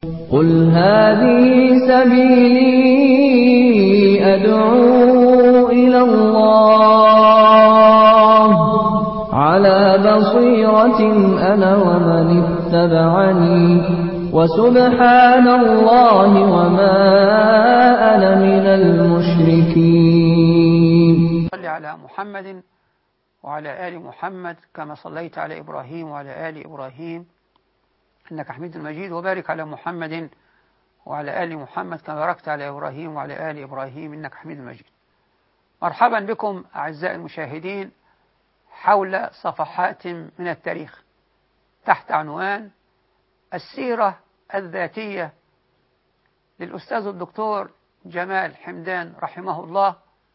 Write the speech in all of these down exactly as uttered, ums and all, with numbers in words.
قل هذه سبيلي أدعو إلى الله على بصيرة أنا ومن اتبعني وسبحان الله وما أنا من المشركين. صل على محمد وعلى آل محمد كما صليت على إبراهيم وعلى آل إبراهيم إنك حميد مجيد، وبارك على محمد وعلى آل محمد كما باركت على إبراهيم وعلى آل إبراهيم إنك حميد مجيد. مرحبا بكم أعزائي المشاهدين حول صفحات من التاريخ تحت عنوان السيرة الذاتية للأستاذ الدكتور جمال حمدان رحمه الله،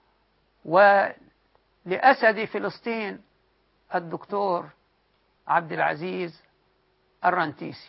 ولأسد فلسطين الدكتور عبد العزيز الرنتيسي.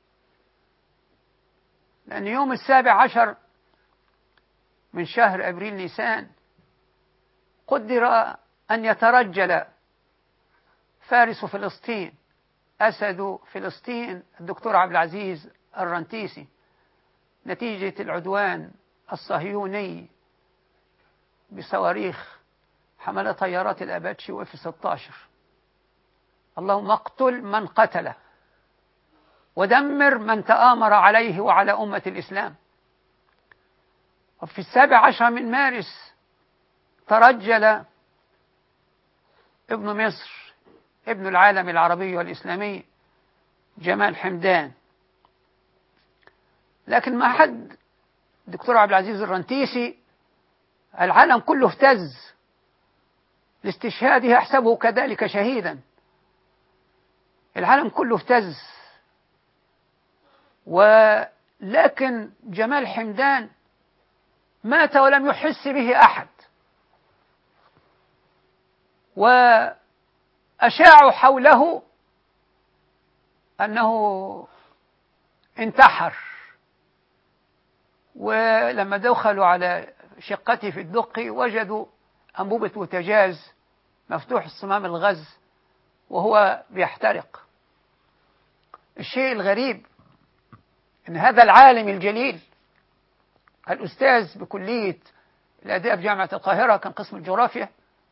لأن يوم السابع عشر من شهر أبريل نيسان قدر أن يترجل فارس فلسطين أسد فلسطين الدكتور عبد العزيز الرنتيسي نتيجة العدوان الصهيوني بصواريخ حمل طيارات الأباتشي وإف ستة عشر. اللهم اقتل من قتله ودمر من تآمر عليه وعلى أمة الإسلام. وفي السابع عشر من مارس ترجل ابن مصر ابن العالم العربي والإسلامي جمال حمدان. لكن ما حد الدكتور عبد العزيز الرنتيسي العالم كله اهتز لاستشهاده، أحسبه كذلك شهيدا. العالم كله اهتز، ولكن جمال حمدان مات ولم يحس به أحد، وأشاعوا حوله أنه انتحر. ولما دخلوا على شقته في الدقي وجدوا أنبوبة بوتاجاز مفتوح الصمام الغاز وهو بيحترق. الشيء الغريب أن هذا العالم الجليل الأستاذ بكلية الآداب جامعة القاهرة كان قسم الجغرافيا،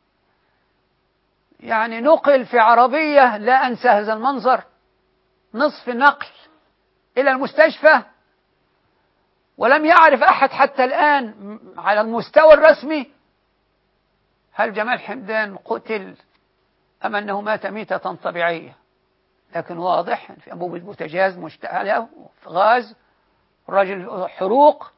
يعني نقل في عربية لا أنسى هذا المنظر، نصف نقل إلى المستشفى، ولم يعرف أحد حتى الآن على المستوى الرسمي هل جمال حمدان قتل أم أنه مات ميتة طبيعية. لكن واضح في أنبوبة بوتاجاز مشتعلة في غاز، الرجل حروق.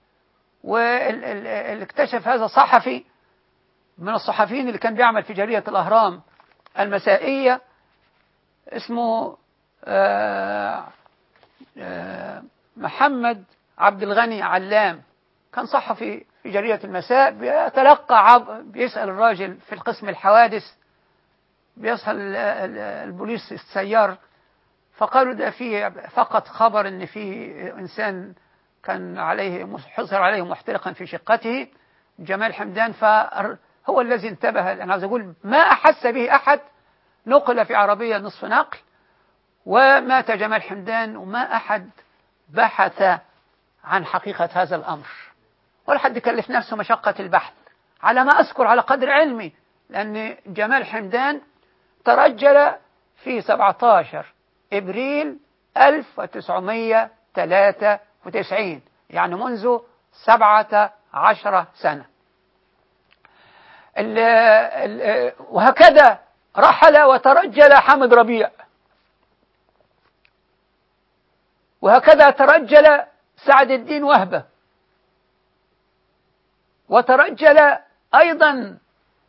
واللي اكتشف هذا صحفي من الصحفيين اللي كان بيعمل في جريدة الأهرام المسائية اسمه آآ آآ محمد عبد الغني علام، كان صحفي في جريدة المساء، بيتلقى عب بيسأل الراجل في القسم الحوادث، بيسأل البوليس السيار، فقالوا ده في فقط خبر ان في انسان كان عليه حصر عليه محترقا في شقته جمال حمدان، فهو الذي انتبه. انا عايز اقول ما احس به احد، نقل في عربية نصف نقل ومات جمال حمدان، وما احد بحث عن حقيقة هذا الامر، ولا حد كلف نفسه مشقة البحث على ما اذكر على قدر علمي. لان جمال حمدان ترجل في سبعة عشر إبريل ألف وتسعمائة وثلاثة وتسعين، يعني منذ سبعة عشر سنة. ال ال وهكذا رحل وترجل حامد ربيع، وهكذا ترجل سعد الدين وهبة، وترجل أيضا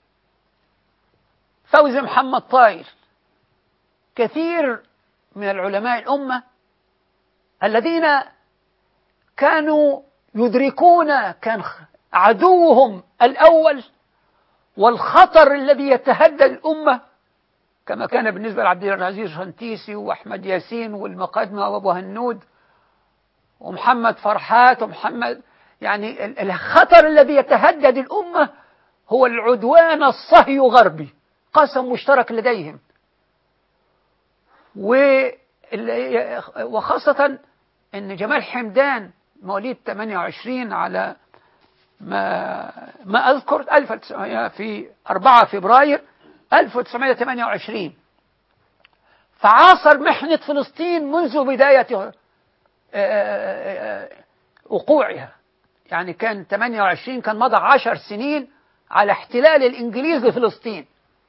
فوزي محمد طاير. كثير من العلماء الأمة الذين كانوا يدركون كان عدوهم الأول والخطر الذي يتهدد الأمة، كما كان بالنسبة لعبد العزيز الرنتيسي وأحمد ياسين والمقدمة وأبو هنود ومحمد فرحات ومحمد، يعني الخطر الذي يتهدد الأمة هو العدوان الصهيوني غربي، قسم مشترك لديهم. وخاصة إن جمال حمدان مواليد ثمانية وعشرين على ما ما أذكر ألف وتسعمائة في أربعة فبراير ألف وتسعمائة وثمانية وعشرين، فعاصر محنة فلسطين منذ بداية وقوعها. يعني كان ثمانية وعشرين كان مضى عشر سنين على احتلال الإنجليز لفلسطين،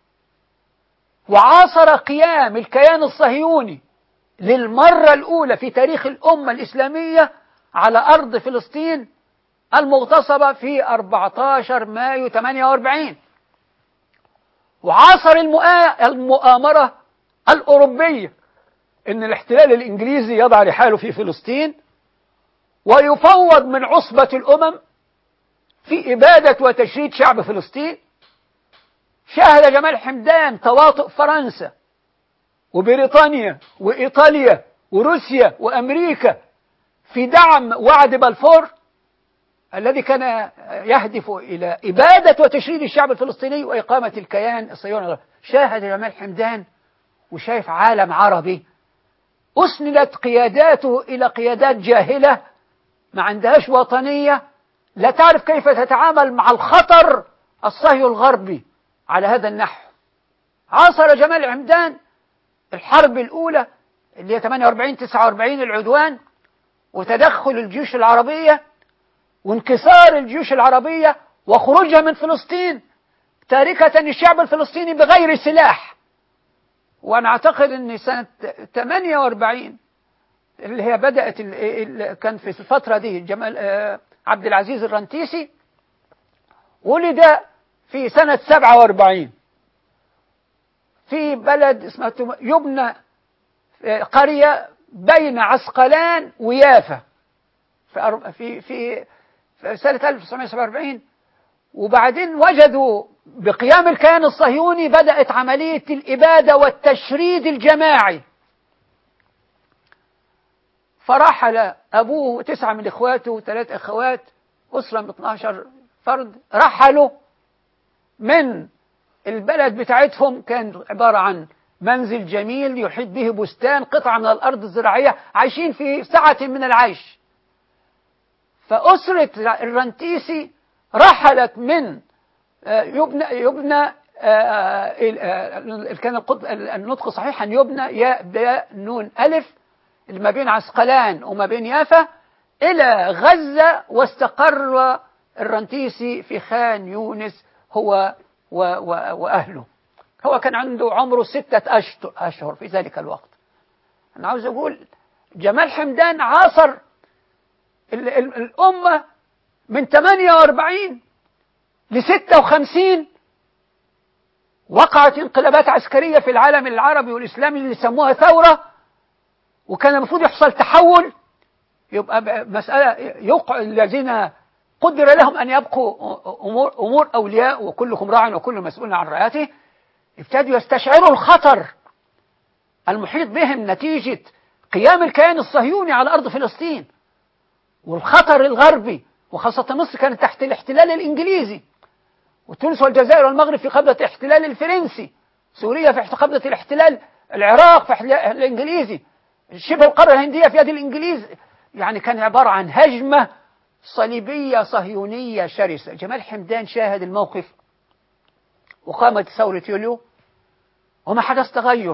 وعاصر قيام الكيان الصهيوني للمرة الأولى في تاريخ الأمة الإسلامية على أرض فلسطين المغتصبة في أربعة عشر مايو ثمانية وأربعين، وعاصر المؤامرة الأوروبية إن الاحتلال الإنجليزي يضع رحاله في فلسطين ويفوض من عصبة الأمم في إبادة وتشريد شعب فلسطين. شاهد جمال حمدان تواطؤ فرنسا وبريطانيا وإيطاليا وروسيا وأمريكا في دعم وعد بلفور الذي كان يهدف إلى إبادة وتشريد الشعب الفلسطيني وإقامة الكيان الصهيوني. شاهد جمال حمدان وشايف عالم عربي أسندت قياداته إلى قيادات جاهلة ما عندهاش وطنية، لا تعرف كيف تتعامل مع الخطر الصهيوني الغربي على هذا النحو. عاصر جمال حمدان الحرب الأولى اللي هي ثمانية وأربعين تسعة وأربعين، العدوان وتدخل الجيوش العربية وانكسار الجيوش العربية وخروجها من فلسطين تاركة الشعب الفلسطيني بغير سلاح. وأنا أعتقد أن سنة ثمانية وأربعين اللي هي بدأت كان في الفترة دي جمال عبد العزيز الرنتيسي ولد في سنة سبعة وأربعين في بلد اسمها يبنى، قرية بين عسقلان ويافا في في في سنة ألف وتسعمائة وسبعة وأربعين. وبعدين وجدوا بقيام الكيان الصهيوني بدأت عملية الإبادة والتشريد الجماعي، فرحل أبوه وتسعة من إخواته وثلاث أخوات، أسرة من اثني عشر فرد، رحلوا من البلد بتاعتهم، كان عبارة عن منزل جميل يحيط به بستان، قطعة من الأرض الزراعية، عايشين في سعة من العيش. فأسرة الرنتيسي رحلت من يبنى يبنى كان النطق صحيحا يبنى ياء باء نون ألف اللي ما بين عسقلان وما بين يافا إلى غزة، واستقر الرنتيسي في خان يونس هو وأهله. هو كان عنده عمره ستة أشهر في ذلك الوقت. أنا عاوز أقول جمال حمدان عاصر الأمة من ثمانية وأربعين ل ستة وخمسين، وقعت انقلابات عسكرية في العالم العربي والإسلامي اللي سموها ثورة، وكان المفروض يحصل تحول، يبقى مسألة يوقع الذين قدر لهم أن يبقوا أمور, أمور أولياء وكلكم راع وكل مسؤول عن رعايته، ابتدوا يستشعروا الخطر المحيط بهم نتيجة قيام الكيان الصهيوني على أرض فلسطين، والخطر الغربي، وخاصة مصر كانت تحت الاحتلال الإنجليزي، وتونس والجزائر والمغرب في قبضة الاحتلال الفرنسي، سوريا في قبضة الاحتلال، العراق في الاحتلال الإنجليزي، شبه القارة الهندية في يد الإنجليز. يعني كان عبارة عن هجمة صليبية صهيونية شرسة. جمال حمدان شاهد الموقف وقامت ثورة يوليو وما حدث تغير،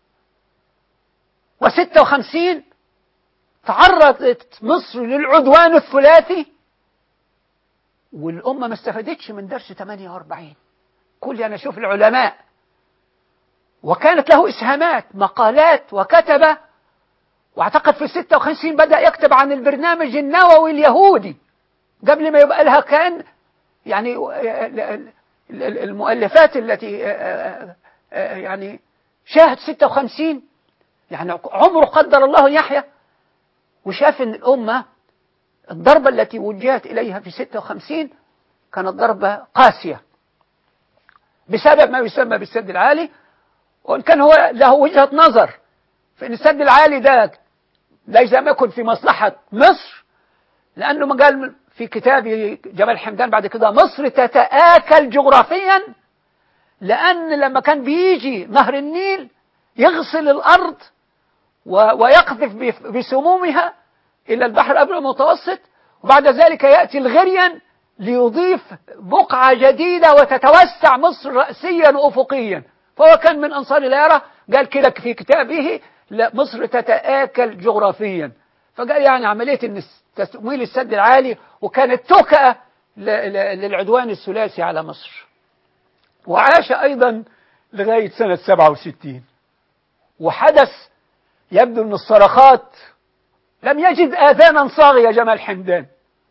وستة وخمسين تعرضت مصر للعدوان الثلاثي، والأمة ما استفادتش من درس ثمانية وأربعين. كل أنا أشوف العلماء وكانت له إسهامات مقالات وكتب، واعتقد في ستة وخمسين بدأ يكتب عن البرنامج النووي اليهودي قبل ما يبقى لها كان يعني المؤلفات التي يعني شاهد ستة وخمسين، يعني عمره قدر الله يحيى، وشاف ان الأمة الضربة التي وجهت إليها في ستة وخمسين كانت ضربة قاسية بسبب ما يسمى بالسد العالي، وإن كان هو له وجهة نظر في أن السد العالي ده ليس ما يكن في مصلحة مصر، لأنه ما قال في كتاب جمال حمدان بعد كده مصر تتآكل جغرافيا، لأن لما كان بيجي نهر النيل يغسل الأرض ويقذف بسمومها إلى البحر الأبيض المتوسط، وبعد ذلك يأتي الغريان ليضيف بقعة جديدة وتتوسع مصر رأسيا وأفقيا. فهو كان من أنصار اليرة، قال كده في كتابه لا مصر تتآكل جغرافيا، فقال يعني عملية تمويل السد العالي، وكانت تكأة للعدوان الثلاثي على مصر. وعاش أيضا لغاية سنة سبعة وستين، وحدث يبدو أن الصرخات لم يجد آذانا صاغية جمال حمدان.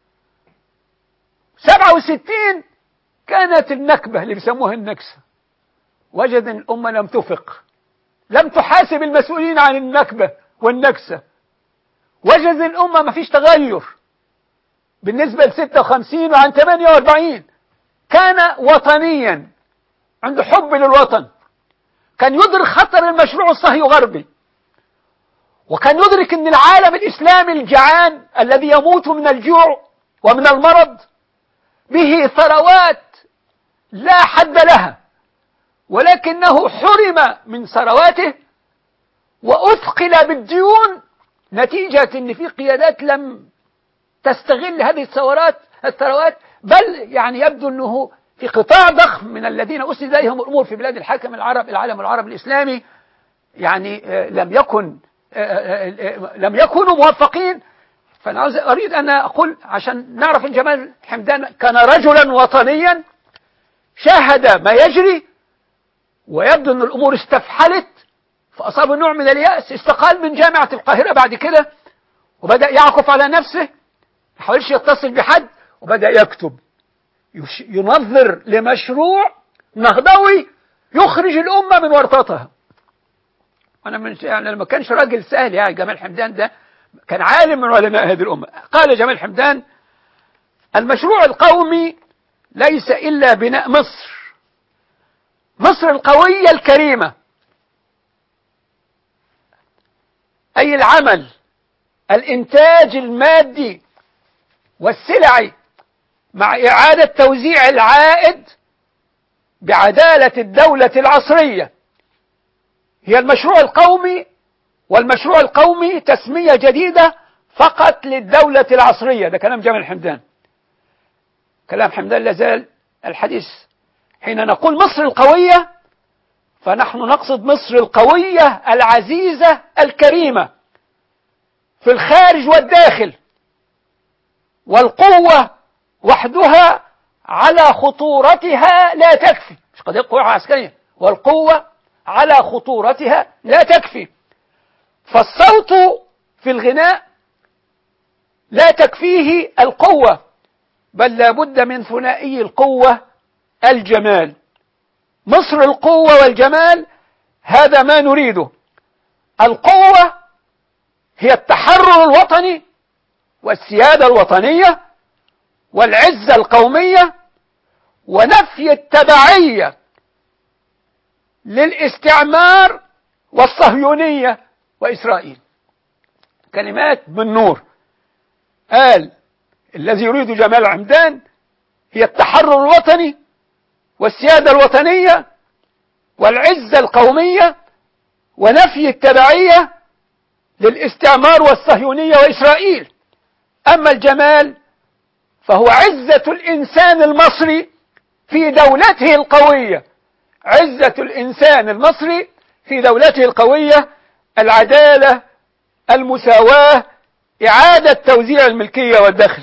سبعة وستين كانت النكبة اللي بيسموها النكسة، وجد أن الأمة لم تفق، لم تحاسب المسؤولين عن النكبة والنكسة، وجد الأمة ما فيش تغير بالنسبة ل ستة وخمسين وعن ثمانية وأربعين. كان وطنيا، عنده حب للوطن، كان يدرك خطر المشروع الصهيوني غربي، وكان يدرك أن العالم الإسلامي الجعان الذي يموت من الجوع ومن المرض به ثروات لا حد لها، ولكنه حرم من ثرواته وأثقل بالديون نتيجة أن في قيادات لم تستغل هذه الثروات الثروات بل يعني يبدو أنه في قطاع ضخم من الذين أسند إليهم الأمور في بلاد الحاكم العرب العالم العربي الإسلامي يعني لم يكن لم يكونوا موفقين. فأنا أريد أن أقول عشان نعرف أن جمال حمدان كان رجلا وطنيا شاهد ما يجري، ويبدو أن الأمور استفحلت فأصاب نوع من اليأس، استقال من جامعة القاهرة بعد كده وبدأ يعكف على نفسه، ما حاولش يتصل بحد، وبدأ يكتب ينظر لمشروع نهضوي يخرج الأمة من ورطتها. أنا من يعني لما كانش راجل سهل، يعني جمال حمدان ده كان عالم من علماء هذه الأمة. قال جمال حمدان: المشروع القومي ليس إلا بناء مصر، مصر القوية الكريمة، أي العمل، الإنتاج المادي والسلعي، مع إعادة توزيع العائد بعدالة الدولة العصرية، هي المشروع القومي. والمشروع القومي تسمية جديدة فقط للدولة العصرية. ده كلام جمال حمدان، كلام حمدان لازال الحديث. حين نقول مصر القوية فنحن نقصد مصر القوية العزيزة الكريمة في الخارج والداخل، والقوة وحدها على خطورتها لا تكفي، مش قضية قوة عسكرية، والقوة على خطورتها لا تكفي. فالصوت في الغناء لا تكفيه القوة، بل لا بد من ثنائي القوة الجمال. مصر القوة والجمال، هذا ما نريده. القوة هي التحرر الوطني والسيادة الوطنية والعزة القومية ونفي التبعية للاستعمار والصهيونية وإسرائيل. كلمات من نور. قال الذي يريد جمال حمدان هي التحرر الوطني والسيادة الوطنية والعزة القومية ونفي التبعية للاستعمار والصهيونية وإسرائيل. أما الجمال فهو عزة الإنسان المصري في دولته القوية، عزة الإنسان المصري في دولته القوية، العدالة، المساواة، إعادة توزيع الملكية والدخل.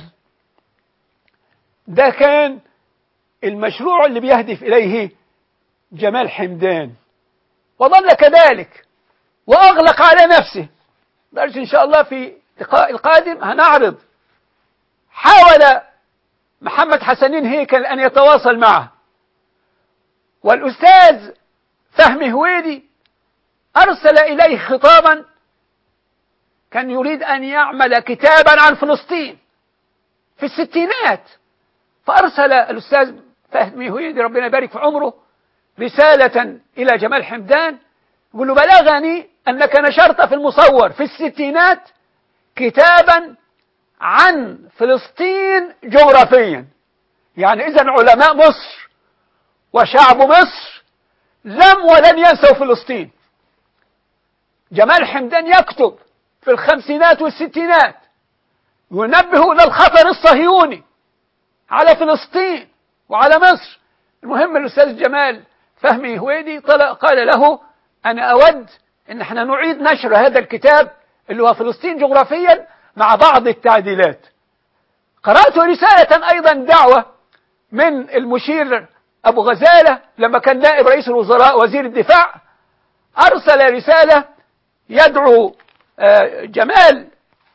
ده كان المشروع اللي بيهدف إليه جمال حمدان، وظل كذلك وأغلق على نفسه. درس إن شاء الله في اللقاء القادم هنعرض حاول محمد حسنين هيكل أن يتواصل معه، والأستاذ فهمي هويدي أرسل إليه خطابا، كان يريد أن يعمل كتابا عن فلسطين في الستينات، فأرسل الأستاذ فهمي هويدي ربنا يبارك في عمره رسالة إلى جمال حمدان يقول له: بلغني أنك نشرت في المصور في الستينات كتابا عن فلسطين جغرافيا. يعني إذن علماء مصر وشعب مصر لم ولن ينسوا فلسطين. جمال حمدان يكتب في الخمسينات والستينات ينبه إلى الخطر الصهيوني على فلسطين وعلى مصر. المهم الأستاذ جمال فهمي هويدي طلع قال له أنا أود أن احنا نعيد نشر هذا الكتاب اللي هو فلسطين جغرافيا مع بعض التعديلات. قرأت رسالة أيضا دعوة من المشير أبو غزالة لما كان نائب رئيس الوزراء وزير الدفاع، أرسل رسالة يدعو جمال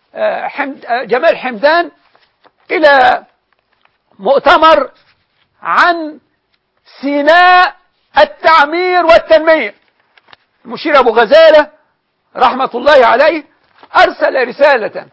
جمال حمدان إلى مؤتمر عن سيناء التعمير والتنمية. المشير أبو غزالة رحمة الله عليه أرسل رسالة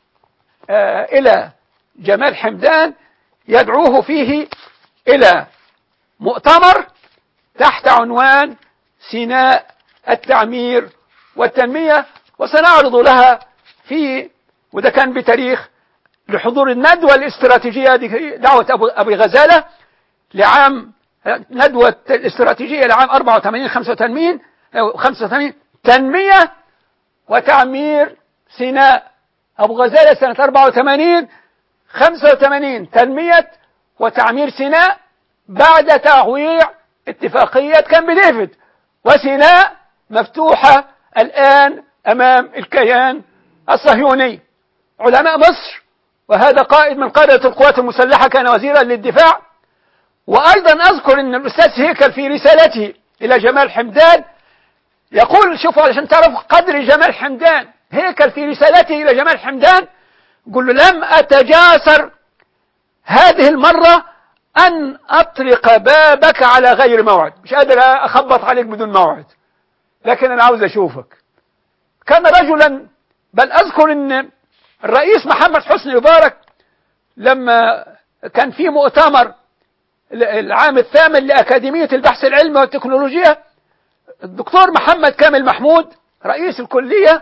إلى جمال حمدان يدعوه فيه إلى مؤتمر تحت عنوان سيناء التعمير والتنمية، وسنعرض لها في وده كان بتاريخ لحضور الندوة الاستراتيجية دعوة أبي غزالة لعام ندوة الاستراتيجية لعام أربعة وثمانين خمسة وثمانين خمسة وثمانين تنمية وتعمير سيناء. أبو غزالة سنة أربعة وثمانين خمسة وثمانين تنمية وتعمير سيناء بعد توقيع اتفاقية كامب ديفيد، وسيناء مفتوحة الآن أمام الكيان الصهيوني. علماء مصر، وهذا قائد من قادة القوات المسلحة كان وزيرا للدفاع. وأيضا أذكر أن الأستاذ هيكل في رسالته إلى جمال حمدان يقول، شوفوا علشان تعرفوا قدر جمال حمدان، هيكل في رسالته إلى جمال حمدان قل له لم أتجاسر هذه المرة أن أطرق بابك على غير موعد، مش قادر أخبط عليك بدون موعد، لكن أنا عاوز أشوفك. كان رجلا، بل أذكر أن الرئيس محمد حسني مبارك لما كان في مؤتمر العام الثامن لأكاديمية البحث العلمي والتكنولوجيا، الدكتور محمد كامل محمود رئيس الكلية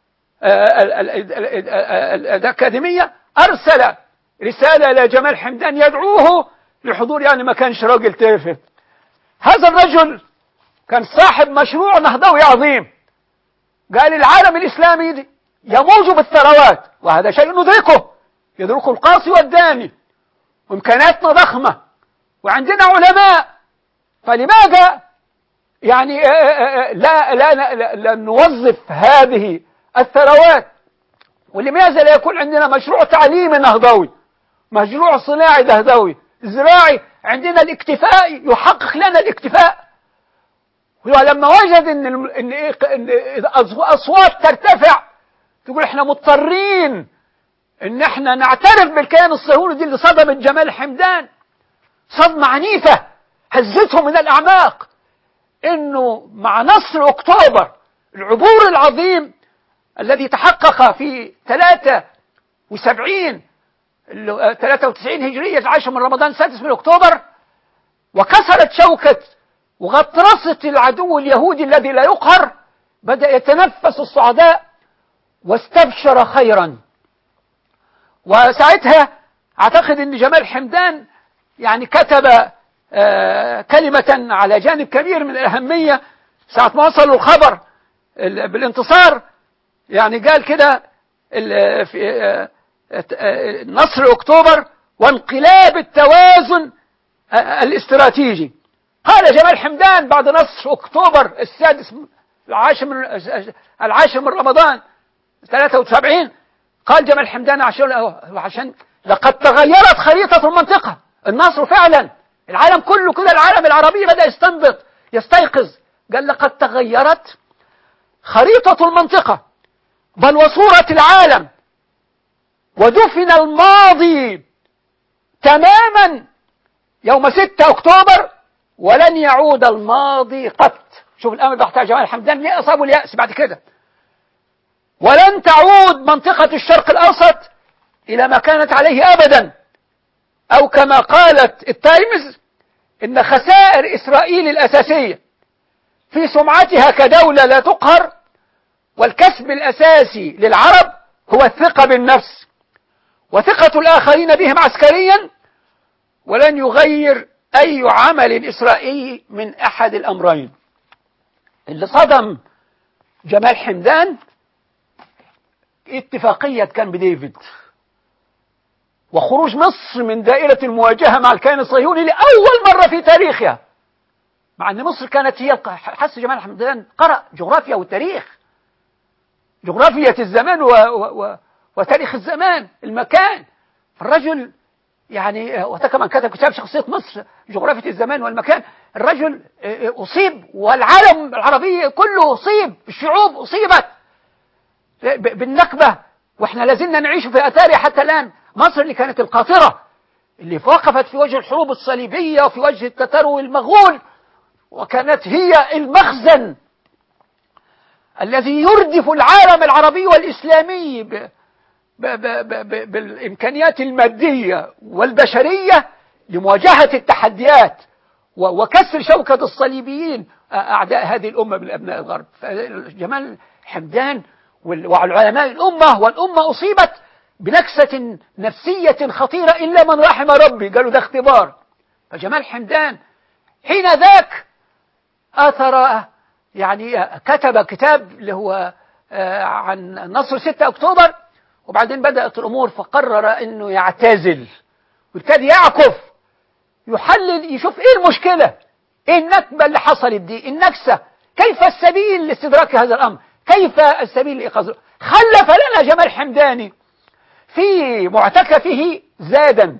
الأكاديمية أرسل رسالة إلى جمال حمدان يدعوه لحضور، يعني ما كانش راجل تافه. هذا الرجل كان صاحب مشروع نهضوي عظيم، قال العالم الإسلامي دي يموج بالثروات، وهذا شيء ندركه، يدركه القاصي والداني، وإمكاناتنا ضخمة وعندنا علماء، فلماذا يعني لا, لا, لا, لا نوظف هذه الثروات؟ ولماذا لا يكون عندنا مشروع تعليمي نهضوي، مشروع صناعي نهضوي زراعي، عندنا الاكتفاء يحقق لنا الاكتفاء. ولما وجد ان ان ان الاصوات ترتفع تقول احنا مضطرين ان احنا نعترف بالكيان الصهيوني دي اللي صدمت جمال حمدان صدمة عنيفة هزته من الأعماق، انه مع نصر اكتوبر العبور العظيم الذي تحقق في ثلاثة وسبعين ثلاثة وتسعين هجرية العاشر من رمضان السادس من اكتوبر، وكسرت شوكة وغطرسة العدو اليهودي الذي لا يقهر، بدأ يتنفس الصعداء واستبشر خيرا. وساعتها اعتقد ان جمال حمدان يعني كتب آه كلمة على جانب كبير من الأهمية ساعة ما وصلوا الخبر بالانتصار، يعني قال كده في آه آه نصر أكتوبر وانقلاب التوازن آه الاستراتيجي. قال جمال حمدان بعد نصر أكتوبر السادس العاشر من العاشر من رمضان ثلاثة وسبعين، قال جمال حمدان عشان عشان لقد تغيرت خريطة المنطقة. النصر فعلا العالم كله كده، العالم العربي بدأ يستنبط يستيقظ، قال لقد تغيرت خريطة المنطقة بل وصورة العالم، ودفن الماضي تماما يوم ستة أكتوبر ولن يعود الماضي قط. شوف الأمر بتاع جمال حمدان ليه أصابه اليأس بعد كده، ولن تعود منطقة الشرق الأوسط إلى ما كانت عليه أبدا، أو كما قالت التايمز إن خسائر إسرائيل الأساسية في سمعتها كدولة لا تقهر والكسب الأساسي للعرب هو الثقة بالنفس وثقة الآخرين بهم عسكريا، ولن يغير أي عمل إسرائيلي من أحد الأمرين. اللي صدم جمال حمدان اتفاقية كامب ديفيد، وخروج مصر من دائرة المواجهة مع الكيان الصهيوني لأول مرة في تاريخها، مع أن مصر كانت هي حس جمال حمدان قرأ جغرافيا والتاريخ، جغرافية الزمان و... و... وتاريخ الزمان المكان. الرجل يعني وكمان كتب كتاب شخصية مصر جغرافية الزمان والمكان. الرجل أصيب والعالم العربي كله أصيب، الشعوب أصيبت بالنكبة، وإحنا لازلنا نعيش في أثارها حتى الآن. مصر اللي كانت القاطرة اللي وقفت في وجه الحروب الصليبية وفي وجه التتار والمغول، وكانت هي المخزن الذي يردف العالم العربي والإسلامي ب ب ب ب بالإمكانيات المادية والبشرية لمواجهة التحديات وكسر شوكة الصليبيين أعداء هذه الأمة من أبناء الغرب. جمال حمدان وعلماء الأمة والأمة أصيبت بنكسة نفسية خطيرة إلا من رحم ربي، قالوا ده اختبار. فجمال حمدان حين ذاك آثر يعني كتب كتاب اللي هو عن نصر ستة أكتوبر، وبعدين بدأت الأمور فقرر أنه يعتزل وابتدى يعكف يحلل يشوف إيه المشكلة، إيه النكبة اللي حصلت دي، النكسة، كيف السبيل لاستدراك هذا الأمر، كيف السبيل لإيقاظه. خلف لنا جمال حمداني في معتكفه زادا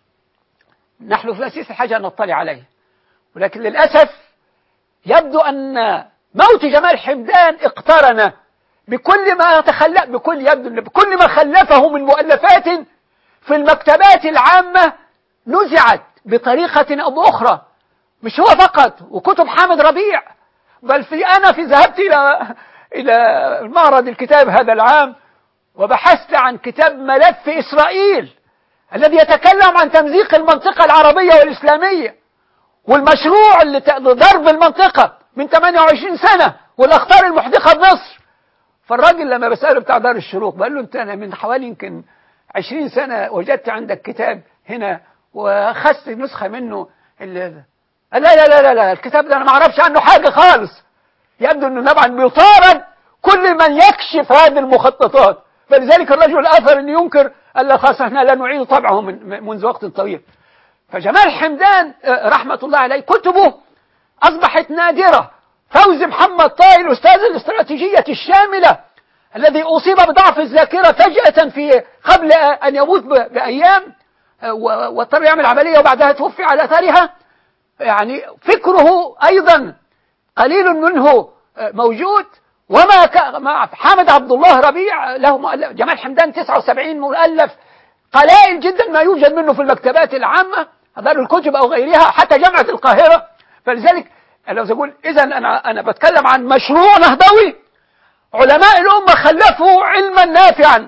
نحن في الأساس الحاجة أن نطلع عليه، ولكن للأسف يبدو أن موت جمال حمدان اقترن بكل ما تخلف بكل يبدو بكل ما خلفه من مؤلفات في المكتبات العامة نزعت بطريقة أو بأخرى. مش هو فقط، وكتب حامد ربيع، بل في أنا في ذهبت إلى إلى معرض الكتاب هذا العام وبحثت عن كتاب ملف إسرائيل الذي يتكلم عن تمزيق المنطقة العربية والإسلامية والمشروع اللي ضرب المنطقة من ثمانية وعشرين سنة والأخطار المحدقة بمصر. فالراجل لما بسأله بتاع دار الشروق بقول له أنت أنا من حوالي يمكن عشرين سنة وجدت عندك كتاب هنا وأخذت نسخة منه اللي... لا لا لا لا لا الكتاب ده أنا ما أعرفش عنه حاجة خالص. يبدو أنه طبعا بيطارد كل من يكشف هذه المخططات، فلذلك الرجل آثر أن ينكر ألا خاص احنا لا نعيد طبعه من منذ وقت طويل. فجمال حمدان رحمة الله عليه كتبه أصبحت نادرة. فوزي محمد طاي الأستاذ الاستراتيجية الشاملة الذي أصيب بضعف الذاكرة فجأة في قبل أن يموت بأيام واضطر يعمل عملية وبعدها توفي على أثرها، يعني فكره أيضا قليل منه موجود. وما ك... مع حامد عبد الله ربيع له مؤلف. جمال حمدان تسعة وسبعين مؤلف، قلائل جدا ما يوجد منه في المكتبات العامة دار الكتب أو غيرها حتى جامعة القاهرة. فلذلك لو أقول إذا أنا أنا بتكلم عن مشروع نهضوي علماء الأمة خلفوا علما نافعا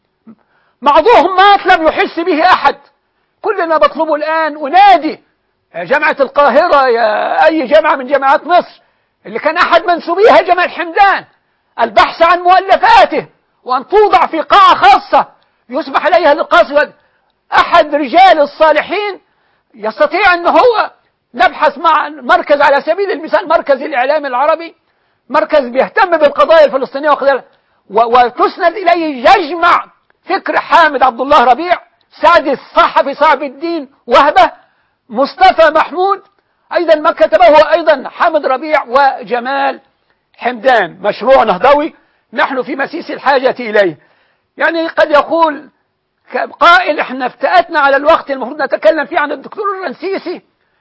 بعضهم مات لم يحس به أحد. كلنا بطلبه الآن ونادي يا جامعة القاهرة يا أي جامعة من جامعات مصر اللي كان أحد منسوبيها جمال حمدان البحث عن مؤلفاته وأن توضع في قاعة خاصة يسمح إليها القاصد أحد رجال الصالحين يستطيع أنه هو نبحث مع مركز على سبيل المثال مركز الإعلام العربي، مركز بيهتم بالقضايا الفلسطينية وقضايا وتسند إليه يجمع فكر حامد عبد الله ربيع، سعد الصحفي صعب الدين وهبة، مصطفى محمود، أيضا ما كتبه أيضا حامد ربيع وجمال حمدان. مشروع نهضوي نحن في مسيس الحاجة إليه. يعني قد يقول قائل احنا افتأتنا على الوقت المفروض نتكلم فيه عن الدكتور الرنسيسي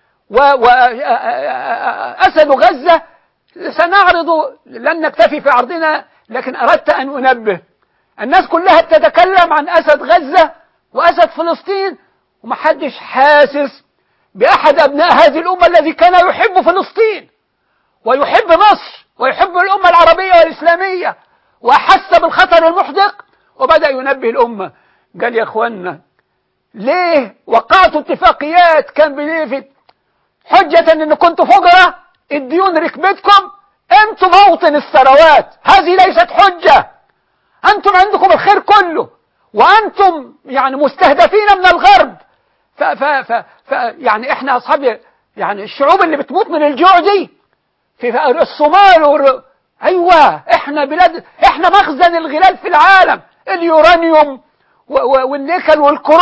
وأسد غزة، سنعرض لن نكتفي في عرضنا، لكن أردت أن أنبه الناس كلها تتكلم عن أسد غزة وأسد فلسطين ومحدش حاسس بأحد أبناء هذه الأمة الذي كان يحب فلسطين ويحب مصر ويحب الأمة العربية والإسلامية وأحس بالخطر المحدق وبدأ ينبه الأمة. قال يا أخوانا ليه وقعتوا اتفاقيات كان بنيفت حجة أن كنتوا فقراء الديون ركبتكم، أنتم موطن الثروات، هذه ليست حجة، أنتم عندكم الخير كله وأنتم يعني مستهدفين من الغرب. ف ف ف ف يعني إحنا أصحاب يعني الشعوب اللي بتموت من الجوع دي في الصومال ور... أيوة إحنا بلاد، إحنا مخزن الغلال في العالم، اليورانيوم والنيكل والكروم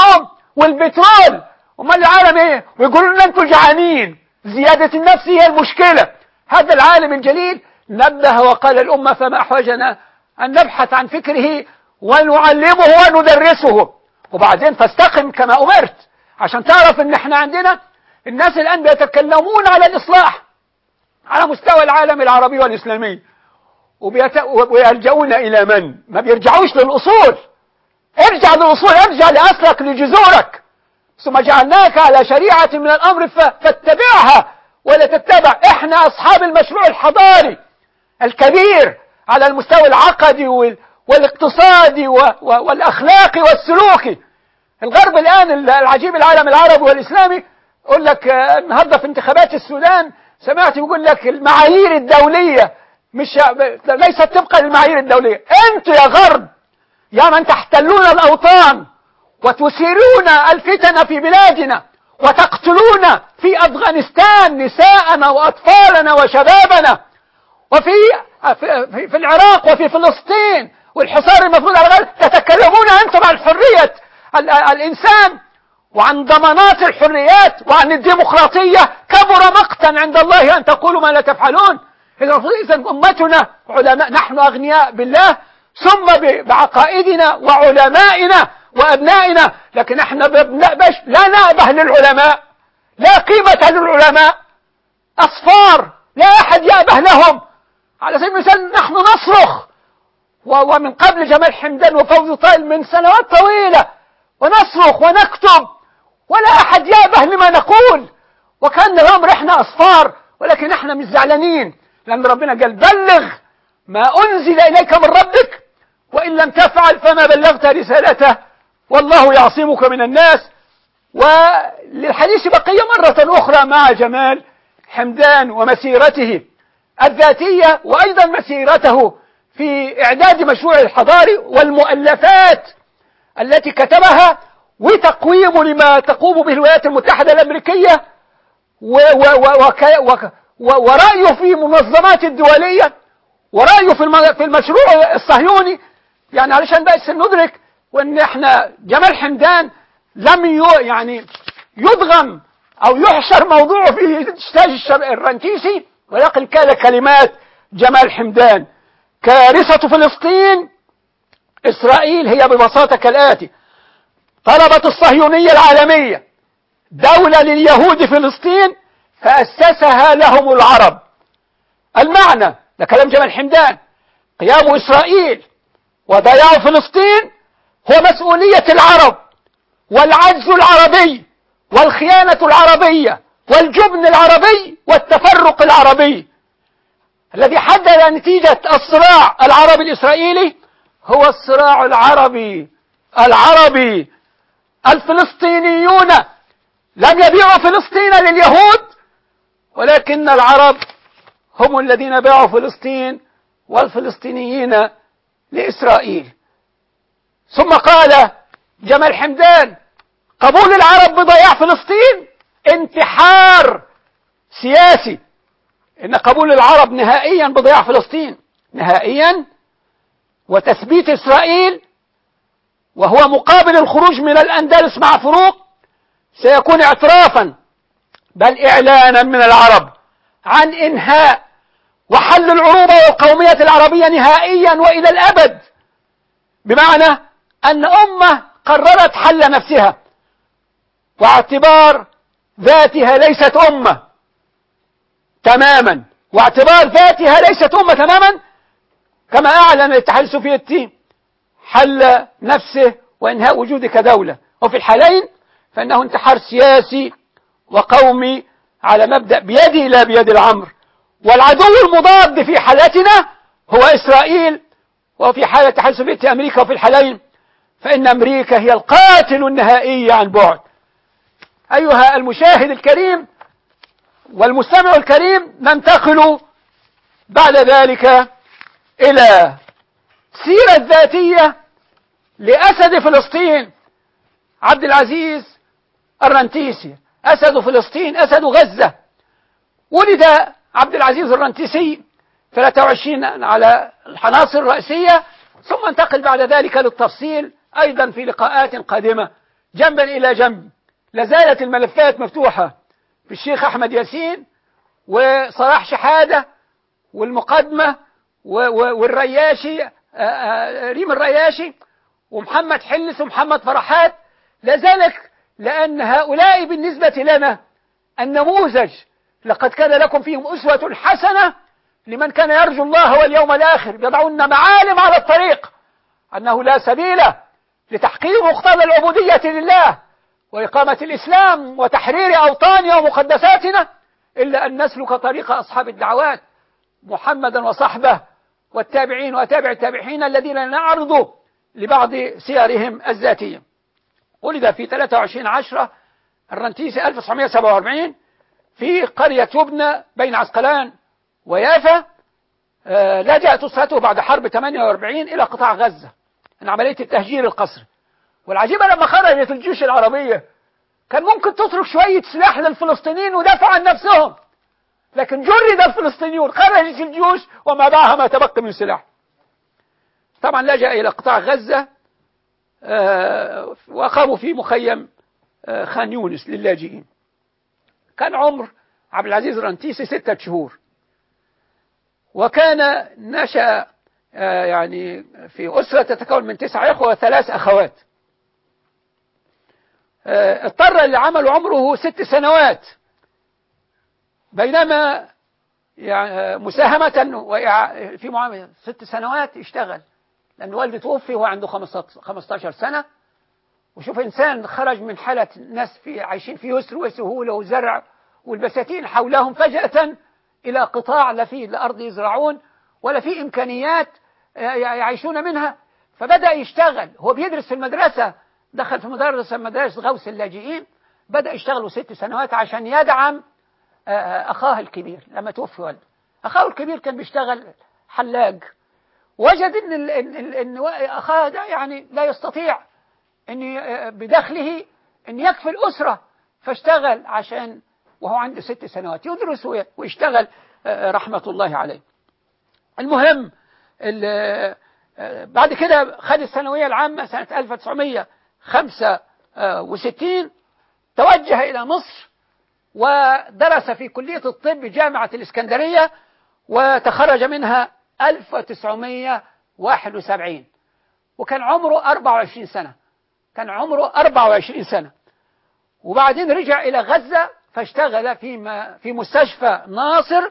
والبترول، امال العالم ايه؟ ويقولوا لنا انتم جعانين. زيادة النفس هي المشكلة. هذا العالم الجليل نبه وقال الأمة فما أحوجنا أن نبحث عن فكره ونعلمه وندرسه. وبعدين فاستقم كما أمرت، عشان تعرف ان احنا عندنا الناس الآن بيتكلمون على الإصلاح على مستوى العالم العربي والإسلامي، وبيت... ويلجؤون إلى من؟ ما بيرجعوش للأصول. ارجع للأصول، ارجع لأصلك لجذورك. ثم جعلناك على شريعة من الأمر ف... فاتبعها ولا تتبع. احنا أصحاب المشروع الحضاري الكبير على المستوى العقدي وال... والاقتصادي و... و... والأخلاقي والسلوكي. الغرب الآن العجيب، العالم العربي والإسلامي، يقول لك النهارده في انتخابات السودان سمعت يقول لك المعايير الدولية مش ليست طبقا للمعايير الدولية. انتوا يا غرب يا من تحتلون الأوطان وتثيرون الفتن في بلادنا وتقتلون في أفغانستان نساءنا وأطفالنا وشبابنا، وفي في, في العراق وفي فلسطين والحصار المفروض على الغرب، تتكلمون أنتم عن حرية الإنسان وعن ضمانات الحريات وعن الديمقراطية. كبر مقتا عند الله أن تقولوا ما لا تفعلون. إذا أمتنا علماء، نحن أغنياء بالله ثم بعقائدنا وعلمائنا وأبنائنا، لكن احنا لا نأبه للعلماء، لا قيمة للعلماء، أصفار لا أحد يأبه لهم. على سبيل المثال نحن نصرخ، ومن قبل جمال حمدان وفوزي طائل من سنوات طويلة، ونصرخ ونكتب ولا أحد يأبه لما نقول، وكان الأمر احنا أصفار، ولكن احنا مش زعلانين، لأن ربنا قال بلغ ما أنزل إليك من ربك وإن لم تفعل فما بلغت رسالته والله يعصمك من الناس. وللحديث بقية مرة أخرى مع جمال حمدان ومسيرته الذاتية، وأيضا مسيرته في إعداد مشروع الحضاري والمؤلفات التي كتبها، وتقويم لما تقوم به الولايات المتحدة الأمريكية، ورأيه في منظمات الدولية، ورأيه في المشروع الصهيوني. يعني علشان بس ندرك وان احنا جمال حمدان لم يعني يدغم او يحشر موضوعه في تاج الرنتيسي، ولكن كان كلمات جمال حمدان: كارثة فلسطين إسرائيل هي ببساطة كالآتي: طلبت الصهيونية العالمية دولة لليهود فلسطين فأسسها لهم العرب. المعنى ده كلام جمال حمدان: قيام إسرائيل وضياع فلسطين هو مسؤولية العرب، والعجز العربي والخيانة العربية والجبن العربي والتفرق العربي. الذي حدد نتيجة الصراع العربي الإسرائيلي هو الصراع العربي العربي. الفلسطينيون لم يبيعوا فلسطين لليهود، ولكن العرب هم الذين باعوا فلسطين والفلسطينيين لإسرائيل. ثم قال جمال حمدان: قبول العرب بضياع فلسطين انتحار سياسي، إن قبول العرب نهائيا بضياع فلسطين نهائيا وتثبيت إسرائيل، وهو مقابل الخروج من الأندلس مع فروق، سيكون اعترافا بل إعلانا من العرب عن إنهاء وحل العروبة والقومية العربية نهائيا وإلى الأبد، بمعنى أن أمة قررت حل نفسها واعتبار ذاتها ليست أمة تماما، واعتبار ذاتها ليست أمة تماما، كما أعلن الاتحاد السوفيتي حل نفسه وإنهاء وجوده كدولة. وفي الحالين فإنه انتحار سياسي وقومي على مبدأ بيدي لا بيد العمر. والعدو المضاد في حالتنا هو إسرائيل، وفي حالة الاتحاد السوفيتي أمريكا، وفي الحالين فإن أمريكا هي القاتل النهائي عن بعد. أيها المشاهد الكريم والمستمع الكريم، ننتقل بعد ذلك إلى سيرة ذاتية لأسد فلسطين عبد العزيز الرنتيسي. أسد فلسطين، أسد غزة. ولد عبد العزيز الرنتيسي ثلاثة وعشرين على العناصر الرئيسية، ثم انتقل بعد ذلك للتفصيل أيضا في لقاءات قادمة جنبا إلى جنب. لازالت الملفات مفتوحة في الشيخ أحمد ياسين وصلاح شحادة والمقدمة والرياشي، ريم الرياشي ومحمد حلس ومحمد فرحات. لذلك لأن هؤلاء بالنسبة لنا النموذج، لقد كان لكم فيهم أسوة حسنة لمن كان يرجو الله واليوم الآخر، يضعون معالم على الطريق أنه لا سبيل لتحقيق مقتضى العبودية لله وإقامة الإسلام وتحرير أوطاننا ومقدساتنا إلا أن نسلك طريق أصحاب الدعوات محمدا وصحبه والتابعين وتابع التابعين الذين نعرض لبعض سيرهم الذاتية. ولد في ثلاثة وعشرين عشرة الرنتيسي ألف وتسعمائة وسبعة وأربعين في قرية يبنى بين عسقلان ويافا. آه لجأت أسرته بعد حرب ثمانية وأربعين إلى قطاع غزة من عملية التهجير القسري. والعجيبة لما خرجت الجيوش العربية كان ممكن تترك شوية سلاح للفلسطينيين ودافع عن نفسهم، لكن جرد الفلسطينيون، خرجت الجيوش وما معها ما تبقى من سلاح. طبعا لجأ إلى قطاع غزة آه وأقاموا في مخيم آه خان يونس للاجئين. كان عمر عبد العزيز الرنتيسي ستة شهور، وكان نشأ آه يعني في أسرة تتكون من تسع إخوة وثلاث أخوات. آه اضطر لعمل عمره ست سنوات، بينما يعني مساهمة في معاملة ست سنوات اشتغل لأن والده توفي وهو عنده خمسة عشر سنة. وشوف إنسان خرج من حالة ناس في عايشين في يسر وسهولة وزرع والبساتين حولهم فجأة إلى قطاع لا فيه الأرض يزرعون ولا فيه إمكانيات يعيشون منها. فبدأ يشتغل، هو بيدرس في المدرسة، دخل في مدرسة مدارس غوث اللاجئين، بدأ يشتغل ست سنوات عشان يدعم أخاه الكبير. لما توفي والده أخاه الكبير كان بيشتغل حلاق، وجد إن, إن, إن أخاه ده يعني لا يستطيع إن بدخله إن يكفي الأسرة، فاشتغل عشان وهو عنده ست سنوات يدرس ويشتغل رحمة الله عليه. المهم بعد كده خد الثانوية العامة سنة ألف وتسعمائة وخمسة وستين، توجه إلى مصر ودرس في كلية الطب بجامعة الإسكندرية وتخرج منها ألف وتسعمائة وواحد وسبعين، وكان عمره أربعة وعشرين سنة، كان عمره أربعة وعشرين سنة. وبعدين رجع إلى غزة فاشتغل في في مستشفى ناصر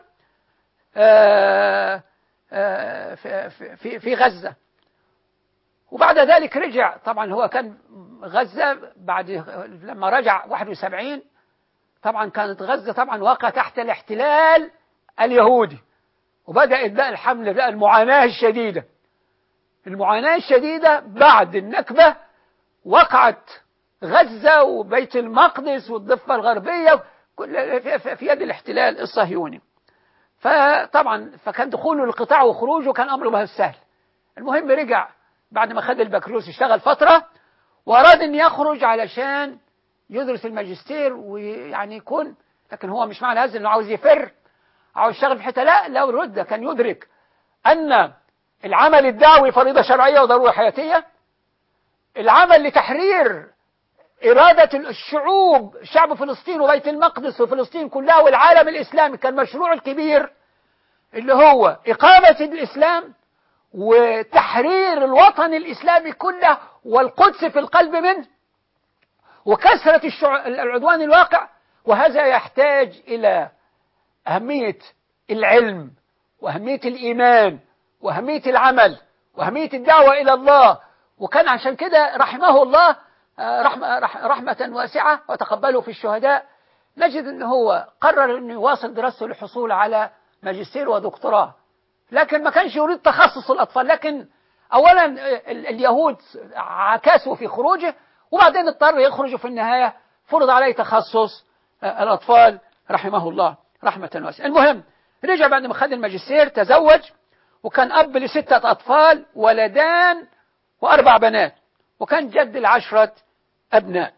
في في غزة. وبعد ذلك رجع، طبعا هو كان غزة بعد لما رجع واحد وسبعين، طبعا كانت غزة طبعا واقعة تحت الاحتلال اليهودي، وبدأت بقى الحملة بقى المعاناة الشديدة. المعاناة الشديدة بعد النكبة وقعت غزة وبيت المقدس والضفة الغربية في يد الاحتلال الصهيوني. فطبعا فكان دخوله للقطاع وخروجه كان أمره ما سهل. المهم رجع بعد ما خد البكالوريوس، اشتغل فترة وأراد أن يخرج علشان يدرس الماجستير ويعني يكون، لكن هو مش معنى هذا أنه عاوز يفر عاوز يشتغل في حتة، لا، لو رد كان يدرك أن العمل الدعوي فريضة شرعية وضرورة حياتية. العمل لتحرير إرادة الشعوب، شعب فلسطين وبيت المقدس وفلسطين كلها والعالم الإسلامي، كان مشروع الكبير اللي هو إقامة الإسلام وتحرير الوطن الإسلامي كله والقدس في القلب منه وكسرة الشع... العدوان الواقع. وهذا يحتاج إلى أهمية العلم وأهمية الإيمان وأهمية العمل وأهمية الدعوة إلى الله. وكان عشان كده رحمه الله رحمة, رحمة واسعة وتقبله في الشهداء. نجد أنه هو قرر أنه يواصل دراسته للحصول على ماجستير ودكتوراه، لكن ما كانش يريد تخصص الأطفال. لكن أولا اليهود عكاسوا في خروجه، وبعدين اضطر يخرج في النهاية فرض عليه تخصص الأطفال رحمه الله رحمة واسعة. المهم رجع بعد ما خد الماجستير، تزوج وكان أب لستة أطفال، ولدان وأربع بنات، وكان جد العشرة أبناء.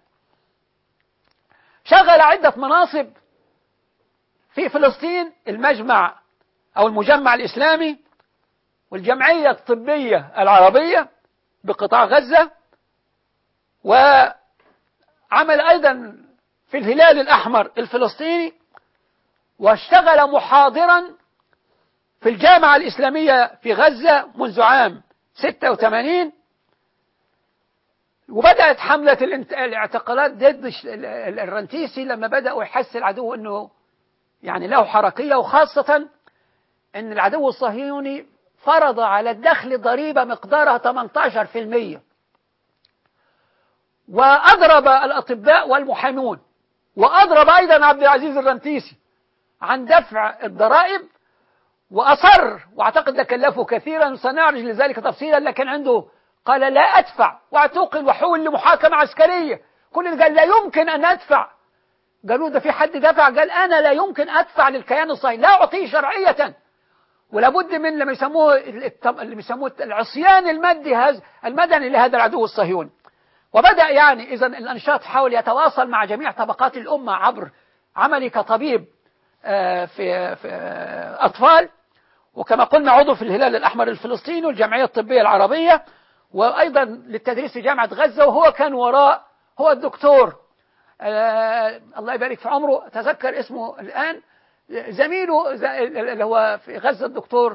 شغل عدة مناصب في فلسطين، المجمع أو المجمع الإسلامي والجمعية الطبية العربية بقطاع غزة، عمل أيضا في الهلال الأحمر الفلسطيني، واشتغل محاضرا في الجامعة الإسلامية في غزة منذ عام ستة وثمانين. وبدأت حملة الاعتقالات ضد الرنتيسي لما بدأوا يحس العدو أنه يعني له حركية، وخاصة أن العدو الصهيوني فرض على الدخل ضريبة مقدارها ثمانية عشر بالمئة، وأضرب الأطباء والمحامون، وأضرب أيضا عبد العزيز الرنتيسي عن دفع الضرائب، وأصر، وأعتقد ده كلفه كثيرا، سنعرج لذلك تفصيلا، لكن عنده قال لا أدفع، واعتقل وحول لمحاكمة عسكرية. كل اللي قال لا يمكن أن أدفع، قالوا ده في حد دفع، قال أنا لا يمكن أدفع للكيان الصهيوني، لا أعطيه شرعية، ولابد من لما يسموه اللي يسموه العصيان المادي هذا المدني لهذا العدو الصهيوني. وبدأ يعني إذن الأنشاط حاول يتواصل مع جميع طبقات الأمة عبر عملي كطبيب في في أطفال، وكما قلنا عضو في الهلال الأحمر الفلسطيني والجمعية الطبية العربية، وأيضا للتدريس في جامعة غزة. وهو كان وراء، هو الدكتور آه الله يبارك في عمره، تذكر اسمه الآن، زميله اللي هو في غزة الدكتور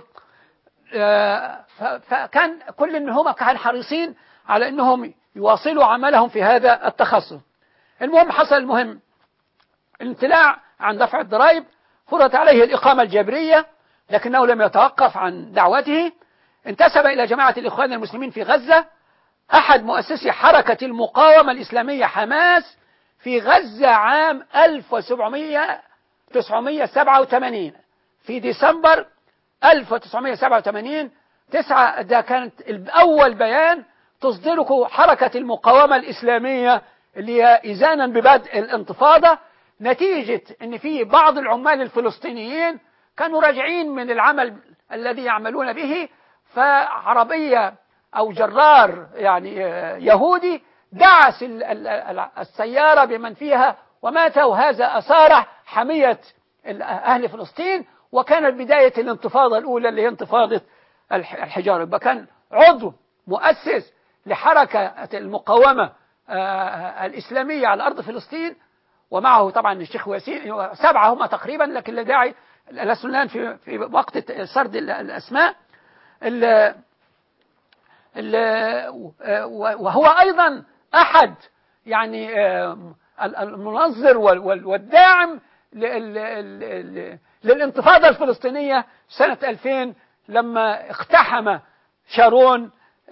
آه فكان كل إن هم كانوا حريصين على أنهم يواصلوا عملهم في هذا التخصص. المهم حصل المهم الامتناع عن دفع الضرائب، فرضت عليه الإقامة الجبرية، لكنه لم يتوقف عن دعوته. انتسب إلى جماعة الإخوان المسلمين في غزة، أحد مؤسسي حركة المقاومة الإسلامية حماس في غزة عام ألف وتسعمئة وسبعة وثمانين. في ديسمبر ألف وتسعمئة وسبعة وثمانين تسعة ده كانت أول بيان تصدره حركة المقاومة الإسلامية اللي هي إذانا ببدء الانتفاضة، نتيجة أن في بعض العمال الفلسطينيين كانوا راجعين من العمل الذي يعملون به، فعربية أو جرار يعني يهودي دعس السيارة بمن فيها ومات، وهذا أثار حمية أهل فلسطين، وكانت بداية الانتفاضة الأولى اللي هي انتفاضة الحجارة. كان عضو مؤسس لحركة المقاومة الإسلامية على أرض فلسطين، ومعه طبعا الشيخ ياسين، سبعة هم تقريبا، لكن لا داعي الآن في في وقت سرد الأسماء. ال ال وهو أيضا أحد يعني المنظر والداعم للانتفاضة الفلسطينية سنة ألفين لما اقتحم شارون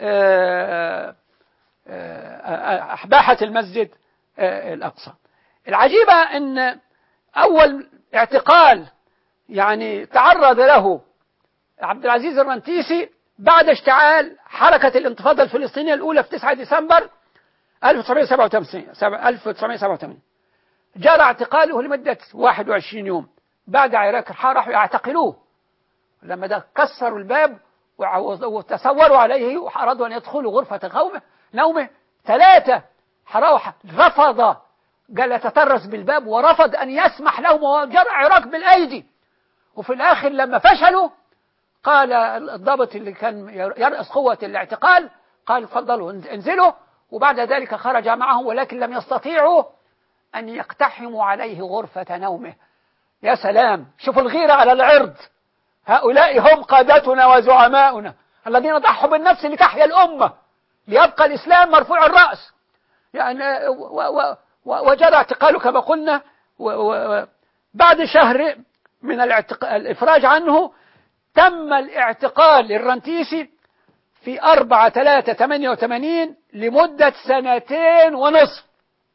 أحباحة المسجد الأقصى. العجيبة أن أول اعتقال يعني تعرض له عبد العزيز الرنتيسي بعد اشتعال حركة الانتفاضة الفلسطينية الأولى في تسعة ديسمبر ألف وتسعمئة وسبعة وثمانين، جرى اعتقاله لمدة واحد وعشرين يوم. بعد عراك الحارة راحوا يعتقلوه، لما ده كسروا الباب وتصوروا عليه وأرادوا أن يدخلوا غرفة نومه، ثلاثة حراوح رفض، قال يتطرس بالباب ورفض أن يسمح لهم، وجرى عراك بالأيدي. وفي الآخر لما فشلوا قال الضابط اللي كان يرأس قوة الاعتقال قال تفضلوا انزلوا، وبعد ذلك خرج معهم، ولكن لم يستطيعوا أن يقتحموا عليه غرفة نومه. يا سلام، شوفوا الغيرة على العرض، هؤلاء هم قادتنا وزعماؤنا الذين ضحوا بالنفس لتحيا الأمة، ليبقى الإسلام مرفوع الرأس يعني. وجرى اعتقاله كما قلنا، وبعد شهر من الإفراج عنه تم الاعتقال للرنتيسي في أربعة ثلاثة ثمانية وثمانين لمدة سنتين ونصف.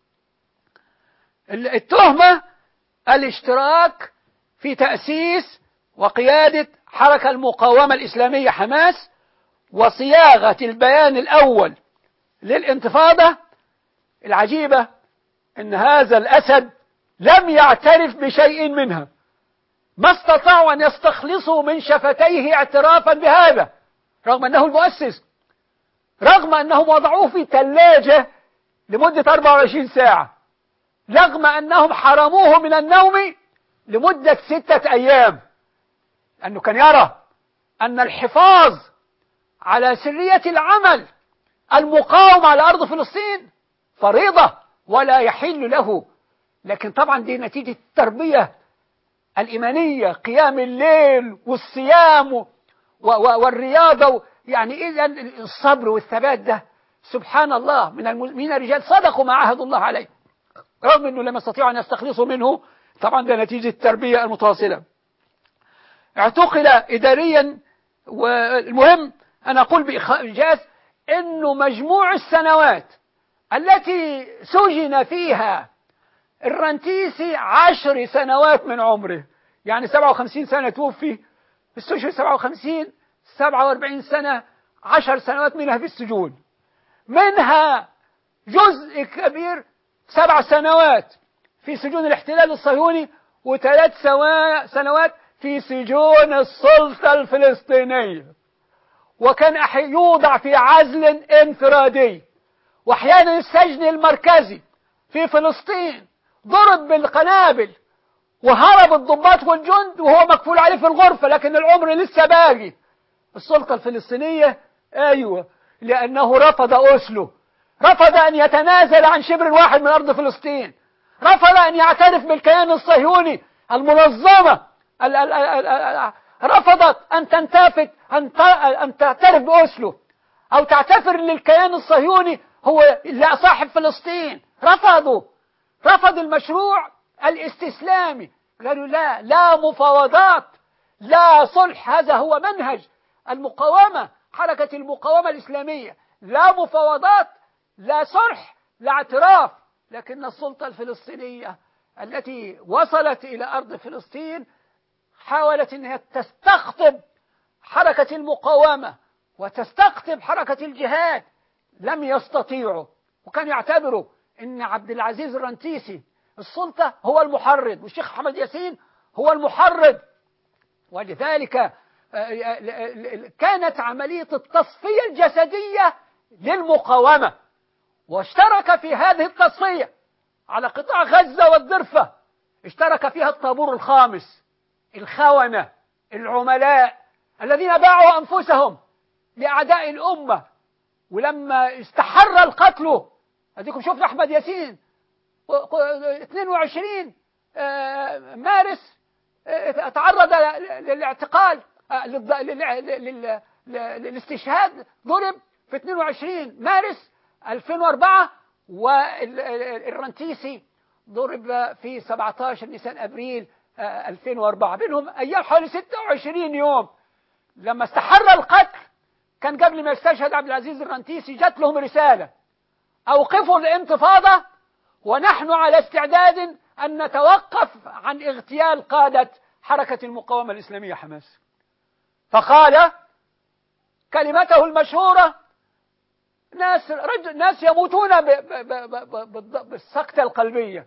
التهمة الاشتراك في تأسيس وقيادة حركة المقاومة الإسلامية حماس، وصياغة البيان الأول للانتفاضة. العجيبة أن هذا الأسد لم يعترف بشيء منها، ما استطاعوا أن يستخلصوا من شفتيه اعترافا بهذا، رغم أنه المؤسس، رغم أنهم وضعوه في ثلاجة لمدة أربعة وعشرين ساعة، رغم أنهم حرموه من النوم لمدة ستة أيام، أنه كان يرى أن الحفاظ على سرية العمل المقاومة على أرض فلسطين فريضة ولا يحل له. لكن طبعا دي نتيجة التربية الإيمانية، قيام الليل والصيام والرياضة. يعني إذا الصبر والثبات ده سبحان الله من المؤمنين رجال صدقوا ما عاهدوا الله عليه، رغم أنه لم يستطيعوا أن يستخلصوا منه. طبعا ده نتيجة التربية المتواصلة. اعتقل إداريا. والمهم أنا أقول بإيجاز أنه مجموع السنوات التي سجن فيها الرنتيسي عشر سنوات من عمره، يعني سبعة وخمسين سنة توفي في السجن، سبعة وخمسين سبعة وأربعين سنة، عشر سنوات منها في السجون، منها جزء كبير سبع سنوات في سجون الاحتلال الصهيوني، وثلاث سنوات في سجون السلطة الفلسطينية. وكان يوضع في عزل انفرادي. واحيانا السجن المركزي في فلسطين ضرب بالقنابل وهرب الضباط والجند وهو مكفول عليه في الغرفة، لكن العمر لسه باقي. السلطة الفلسطينية أيوة، لأنه رفض أوسلو، رفض أن يتنازل عن شبر واحد من أرض فلسطين، رفض أن يعترف بالكيان الصهيوني. المنظمة رفضت أن تنتفت أن تعترف بأوسلو أو تعتذر للكيان الصهيوني هو لا صاحب فلسطين. رفضوا رفض المشروع الاستسلامي، قالوا لا لا مفاوضات، لا صلح. هذا هو منهج المقاومة، حركة المقاومة الإسلامية، لا مفاوضات، لا صلح، لا اعتراف. لكن السلطة الفلسطينية التي وصلت إلى أرض فلسطين حاولت أنها تستقطب حركة المقاومة وتستقطب حركة الجهاد، لم يستطيعوا. وكان يعتبروا أن عبد العزيز الرنتيسي السلطة هو المحرض والشيخ أحمد ياسين هو المحرض. ولذلك كانت عملية التصفية الجسدية للمقاومة، واشترك في هذه التصفية على قطاع غزة والضفة اشترك فيها الطابور الخامس، الخونة، العملاء الذين باعوا أنفسهم لأعداء الأمة. ولما استحر القتل، أديكم شوف أحمد ياسين اثنين وعشرين مارس تعرض للاعتقال للاستشهاد، ضرب في اثنين وعشرين مارس ألفين وأربعة، والرنتيسي ضرب في سبعة عشر نيسان أبريل ألفين وأربعة، بينهم أيام حوالي ستة وعشرين يوم. لما استحر القتل كان قبل ما يستشهد عبد العزيز الرنتيسي جات لهم رسالة: أوقفوا الانتفاضة ونحن على استعداد أن نتوقف عن اغتيال قادة حركة المقاومة الإسلامية حماس. فقال كلمته المشهورة: ناس, رجل ناس يموتون بالسكتة القلبية،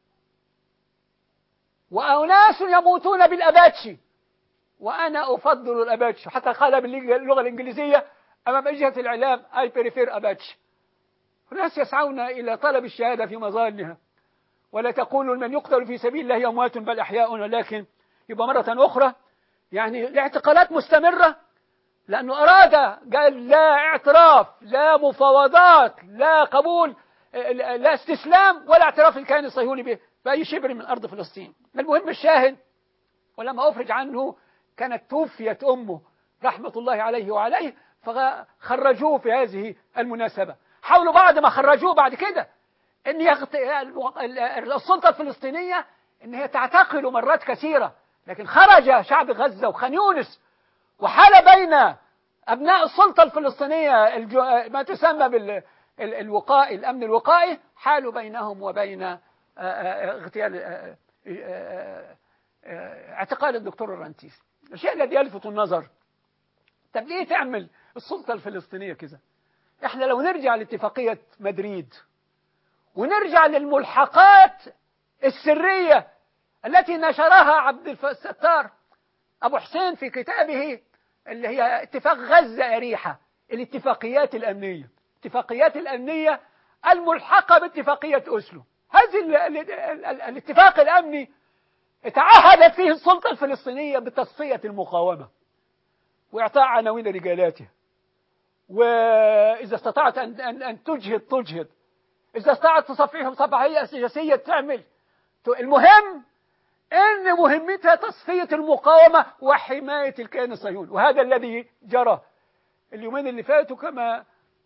وأناس يموتون بالأباتشي، وأنا أفضل الأباتشي. حتى قال باللغة الإنجليزية أمام أجهزة الإعلام: I prefer أباتشي. الناس يسعون إلى طلب الشهادة في مظانها، ولا تقولوا من يقتل في سبيل الله أموات بل أحياء. ولكن يبقى مرة أخرى يعني الاعتقالات مستمرة، لأنه أراد، قال لا اعتراف، لا مفاوضات، لا قبول، لا استسلام ولا اعتراف الكيان الصهيوني بأي شبر من أرض فلسطين. المهم الشاهد، ولما أفرج عنه كانت توفيت أمه رحمة الله عليه وعليه، فخرجوه في هذه المناسبة. حاولوا بعد ما خرجوه بعد كده أن يغت... السلطة الفلسطينية أن هي تعتقل مرات كثيرة، لكن خرج شعب غزة وخان يونس، وحال بين أبناء السلطة الفلسطينية الجو... ما تسمى بالوقائي، الأمن الوقائي، حالوا بينهم وبين اغتيال اعتقال الدكتور الرنتيسي. الشيء الذي يلفت النظر، طب ليه تعمل السلطة الفلسطينية كذا؟ احنا لو نرجع لاتفاقية مدريد ونرجع للملحقات السرية التي نشرها عبد الستار أبو حسين في كتابه اللي هي اتفاق غزة أريحة، الاتفاقيات الأمنية، الاتفاقيات الأمنية الملحقة باتفاقية أوسلو. هذه الاتفاق الأمني تعهدت فيه السلطة الفلسطينية بتصفية المقاومة وإعطاء عناوين رجالاتها، وإذا استطعت أن, أن, أن تجهد تجهد. إذا استطاعت تصفيهم صفحية سياسية تعمل. المهم إن مهمتها تصفية المقاومة وحماية الكيان الصهيوني، وهذا الذي جرى اليومين اللي فاتوا. كما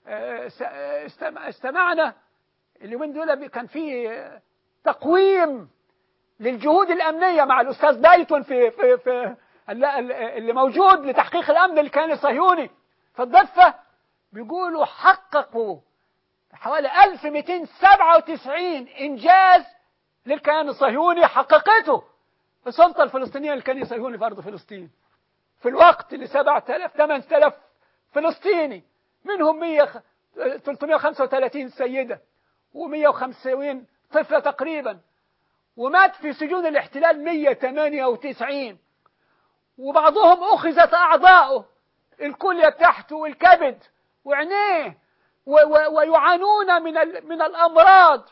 استمعنا اليومين دول كان في تقويم للجهود الأمنية مع الأستاذ دايتون في في في اللي موجود لتحقيق الأمن للكيان الصهيوني في الضفة. بيقولوا حققوا حوالي ألف ومئتين وسبعة وتسعين إنجاز للكيان الصهيوني حققته السلطة الفلسطينية للكيان الصهيوني في أرض فلسطين، في الوقت اللي سبعة آلاف ثمانية آلاف فلسطيني منهم ثلاثمئة وخمسة وثلاثين سيدة ومئة وخمسين طفلة تقريبا، ومات في سجون الاحتلال مئة وثمانية وتسعين، وبعضهم أخذت أعضاؤه الكلية بتاعته والكبد وعينيه، ويعانون من من الأمراض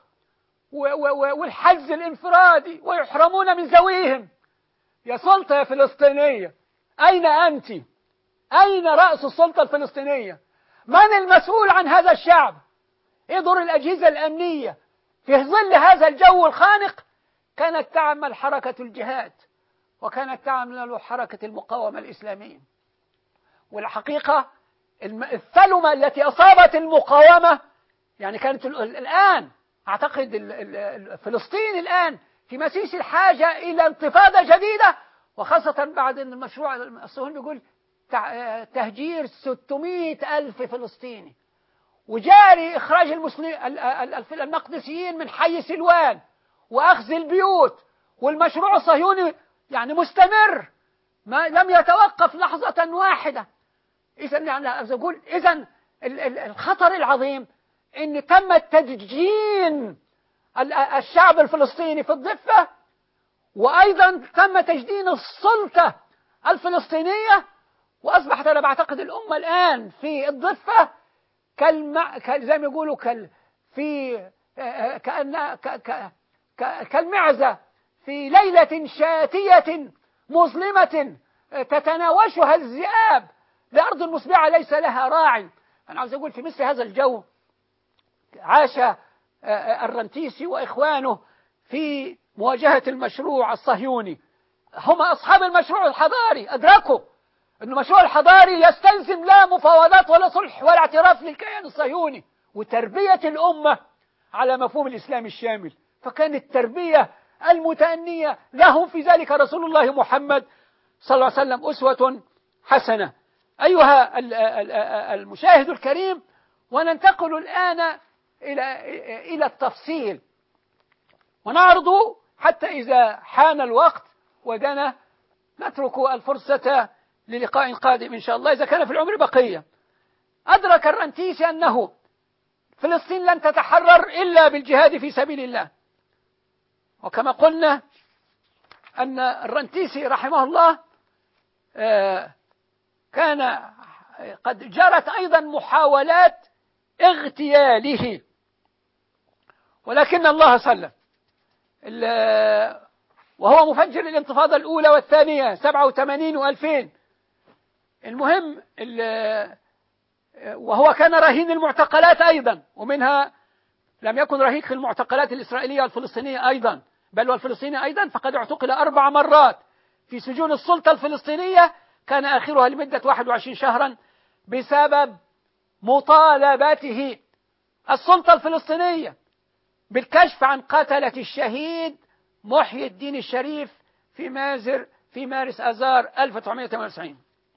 والحجز الانفرادي ويحرمون من ذويهم. يا سلطة يا فلسطينية، أين أنت؟ أين رأس السلطة الفلسطينية؟ من المسؤول عن هذا الشعب؟ إيه دور الأجهزة الأمنية في ظل هذا الجو الخانق؟ كانت تعمل حركة الجهاد، وكانت تعمل حركة المقاومة الإسلامية. والحقيقة الثلمة التي أصابت المقاومة يعني كانت الآن أعتقد فلسطين الآن في مسيس الحاجة إلى انتفاضة جديدة، وخاصة بعد أن المشروع الصهيوني بيقول تهجير ستمئة ألف فلسطيني، وجاري إخراج المسلمين المقدسيين من حي سلوان وأخذ البيوت، والمشروع الصهيوني يعني مستمر ما لم يتوقف لحظة واحدة. إذا يعني أقول إذا الخطر العظيم إن تم تدجين الشعب الفلسطيني في الضفة، وأيضا تم تجدين السلطة الفلسطينية، وأصبحت أنا بعتقد الأمة الآن في الضفة كالم... زي ما يقولوا كال... في كأن ك... ك... ك... كالمعزة في ليلة شاتية مظلمة تتناوشها الذئاب لأرض مسبعة ليس لها راعي. أنا عاوز أقول في مثل هذا الجو عاش الرنتيسي وإخوانه في مواجهة المشروع الصهيوني. هم أصحاب المشروع الحضاري، أدركوا أن المشروع الحضاري يستلزم لا مفاوضات ولا صلح ولا اعتراف للكيان الصهيوني، وتربية الأمة على مفهوم الإسلام الشامل. فكانت التربية المتأنية لهم في ذلك رسول الله محمد صلى الله عليه وسلم أسوة حسنة. أيها المشاهد الكريم، وننتقل الآن إلى إلى التفصيل، ونعرض حتى إذا حان الوقت ودنا نترك الفرصة للقاء قادم إن شاء الله إذا كان في العمر بقية. أدرك الرنتيسي أنه فلسطين لن تتحرر إلا بالجهاد في سبيل الله. وكما قلنا أن الرنتيسي رحمه الله كان قد جرت أيضا محاولات اغتياله، ولكن الله سلم، وهو مفجر الانتفاضة الأولى والثانية سبعة وثمانين وألفين. المهم وهو كان رهين المعتقلات أيضا، ومنها لم يكن رهين المعتقلات الإسرائيلية والفلسطينية أيضا، بل والفلسطينية أيضا، فقد اعتقل أربع مرات في سجون السلطة الفلسطينية، كان آخرها لمدة واحد وعشرين شهرا بسبب مطالبته السلطة الفلسطينية بالكشف عن قتلة الشهيد محي الدين الشريف في مازر في مارس آذار ألف وتسعمئة وثمانية وتسعين.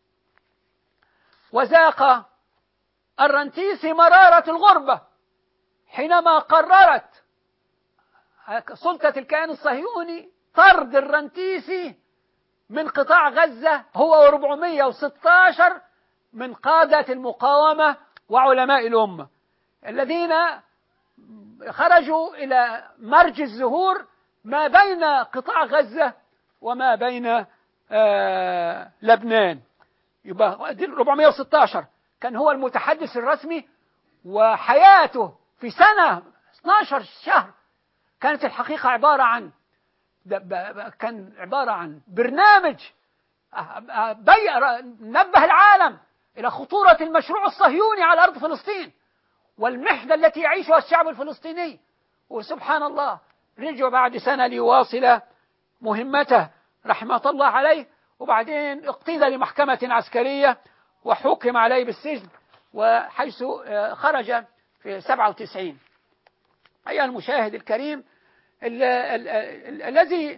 وذاق الرنتيسي مرارة الغربة حينما قررت سلطة الكيان الصهيوني طرد الرنتيسي من قطاع غزة هو وأربعمئة وستة عشر من قادة المقاومة وعلماء الأمة الذين خرجوا إلى مرج الزهور ما بين قطاع غزة وما بين آه لبنان. يبقى أربعمئة وستة عشر كان هو المتحدث الرسمي، وحياته في سنة اثني عشر شهر كانت الحقيقة عبارة عن كان عبارة عن برنامج نبه العالم إلى خطورة المشروع الصهيوني على أرض فلسطين، والمحنة التي يعيشها الشعب الفلسطيني. وسبحان الله رجع بعد سنة ليواصل مهمته رحمة الله عليه، وبعدين اقتيد لمحكمة عسكرية وحكم عليه بالسجن، وحيث خرج في سبعة وتسعين. أيها المشاهد الكريم، الذي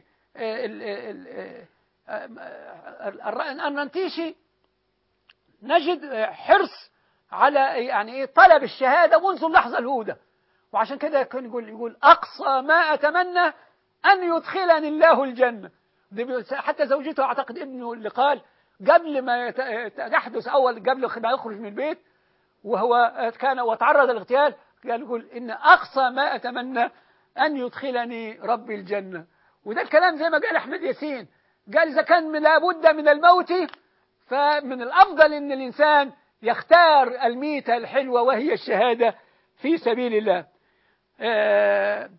الرنتيسي نجد حرص على يعني طلب الشهادة منذ اللحظة الأولى، وعشان كده كان يقول يقول أقصى ما أتمنى أن يدخلني الله الجنة. حتى زوجته أعتقد ابنه اللي قال قبل ما يحدث أول قبل ما يخرج من البيت وهو كان وتعرض للاغتيال، قال يقول إن أقصى ما أتمنى أن يدخلني ربي الجنة. وده الكلام زي ما قال أحمد ياسين، قال إذا كان لابد من الموت فمن الأفضل أن الإنسان يختار الميتة الحلوة وهي الشهادة في سبيل الله. آه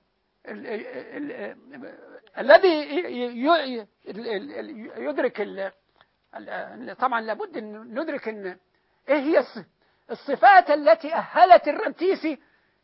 الذي يدرك طبعا لابد أن ندرك أن إيه هي الصفات التي أهلت الرنتيسي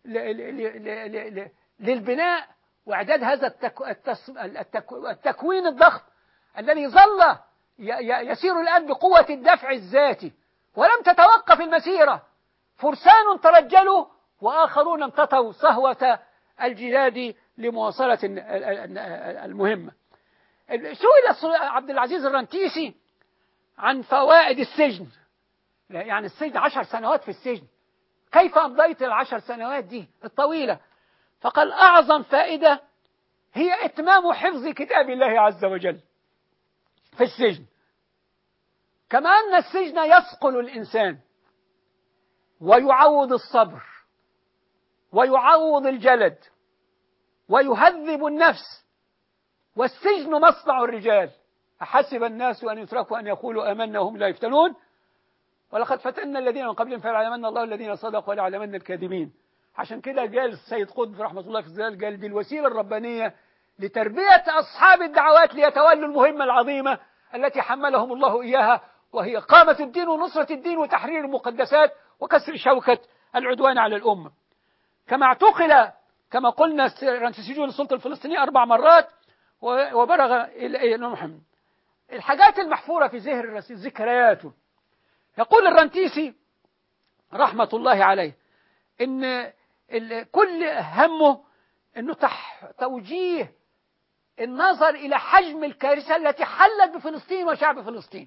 للبناء وإعداد هذا التكوين الضخم الذي ظل يسير الآن بقوة الدفع الذاتي، ولم تتوقف المسيرة. فرسان ترجلوا وآخرون امتطوا صهوة الجلاد لمواصلة المهمة. سئل عبد العزيز الرنتيسي عن فوائد السجن، يعني السجن عشر سنوات في السجن، كيف أمضيت العشر سنوات دي الطويلة؟ فقال أعظم فائدة هي إتمام حفظ كتاب الله عز وجل في السجن، كما أن السجن يصقل الإنسان ويعوض الصبر ويعوض الجلد ويهذب النفس، والسجن مصنع الرجال. أحسب الناس أن يتركوا أن يقولوا آمنا وهم لا يفتنون ولقد فتنا الذين من قبلهم فليعلمن الله الذين صدقوا وليعلمن الكاذبين. عشان كده قال السيد قطب رحمة الله في الزلال، قال دي الوسيلة الربانية لتربية أصحاب الدعوات ليتولوا المهمة العظيمة التي حملهم الله إياها، وهي قامة الدين ونصرة الدين وتحرير المقدسات وكسر شوكة العدوان على الأمة. كما اعتقل كما قلنا الرنتيسي للسلطة الفلسطينية أربع مرات وبلغ إلى محمد. الحاجات المحفورة في ذهن ذكرياته، يقول الرنتيسي رحمة الله عليه إن كل همه إنه توجيه النظر إلى حجم الكارثة التي حلت بفلسطين وشعب فلسطين،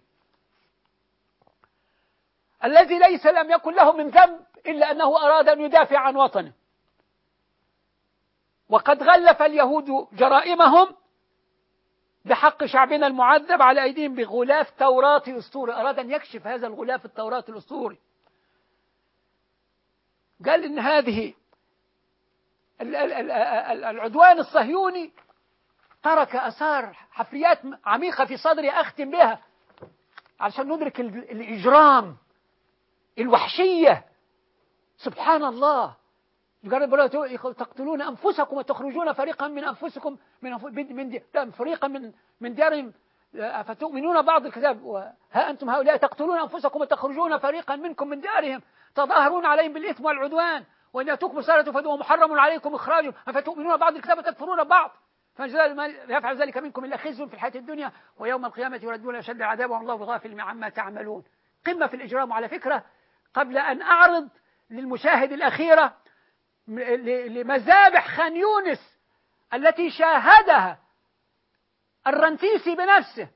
الذي ليس لم يكن له من ذنب إلا أنه أراد أن يدافع عن وطنه. وقد غلف اليهود جرائمهم بحق شعبنا المعذب على أيديهم بغلاف توراتي أسطوري، أراد أن يكشف هذا الغلاف التوراتي الأسطوري. قال إن هذه العدوان الصهيوني ترك أثار حفريات عميقة في صدري أختم بها عشان ندرك الإجرام الوحشية. سبحان الله، تقتلون أنفسكم وتخرجون فريقا من أنفسكم من من فريقا من من ديارهم فتؤمنون بعض الكتاب، وها أنتم هؤلاء تقتلون أنفسكم وتخرجون فريقا منكم من ديارهم تظاهرون عليهم بالإثم والعدوان وإن يأتوكم سارة فهو محرم عليكم إخراجهم أفتؤمنون بعض الكتاب وتكفرون بعض فما يفعل ذلك منكم إلا خزي في الحياة الدنيا ويوم القيامة يردون أشد العذاب والله بغافل عما تعملون. قمة في الإجرام. على فكرة، قبل أن أعرض للمشاهد الأخيرة لمذابح خان يونس التي شاهدها الرنتيسي بنفسه،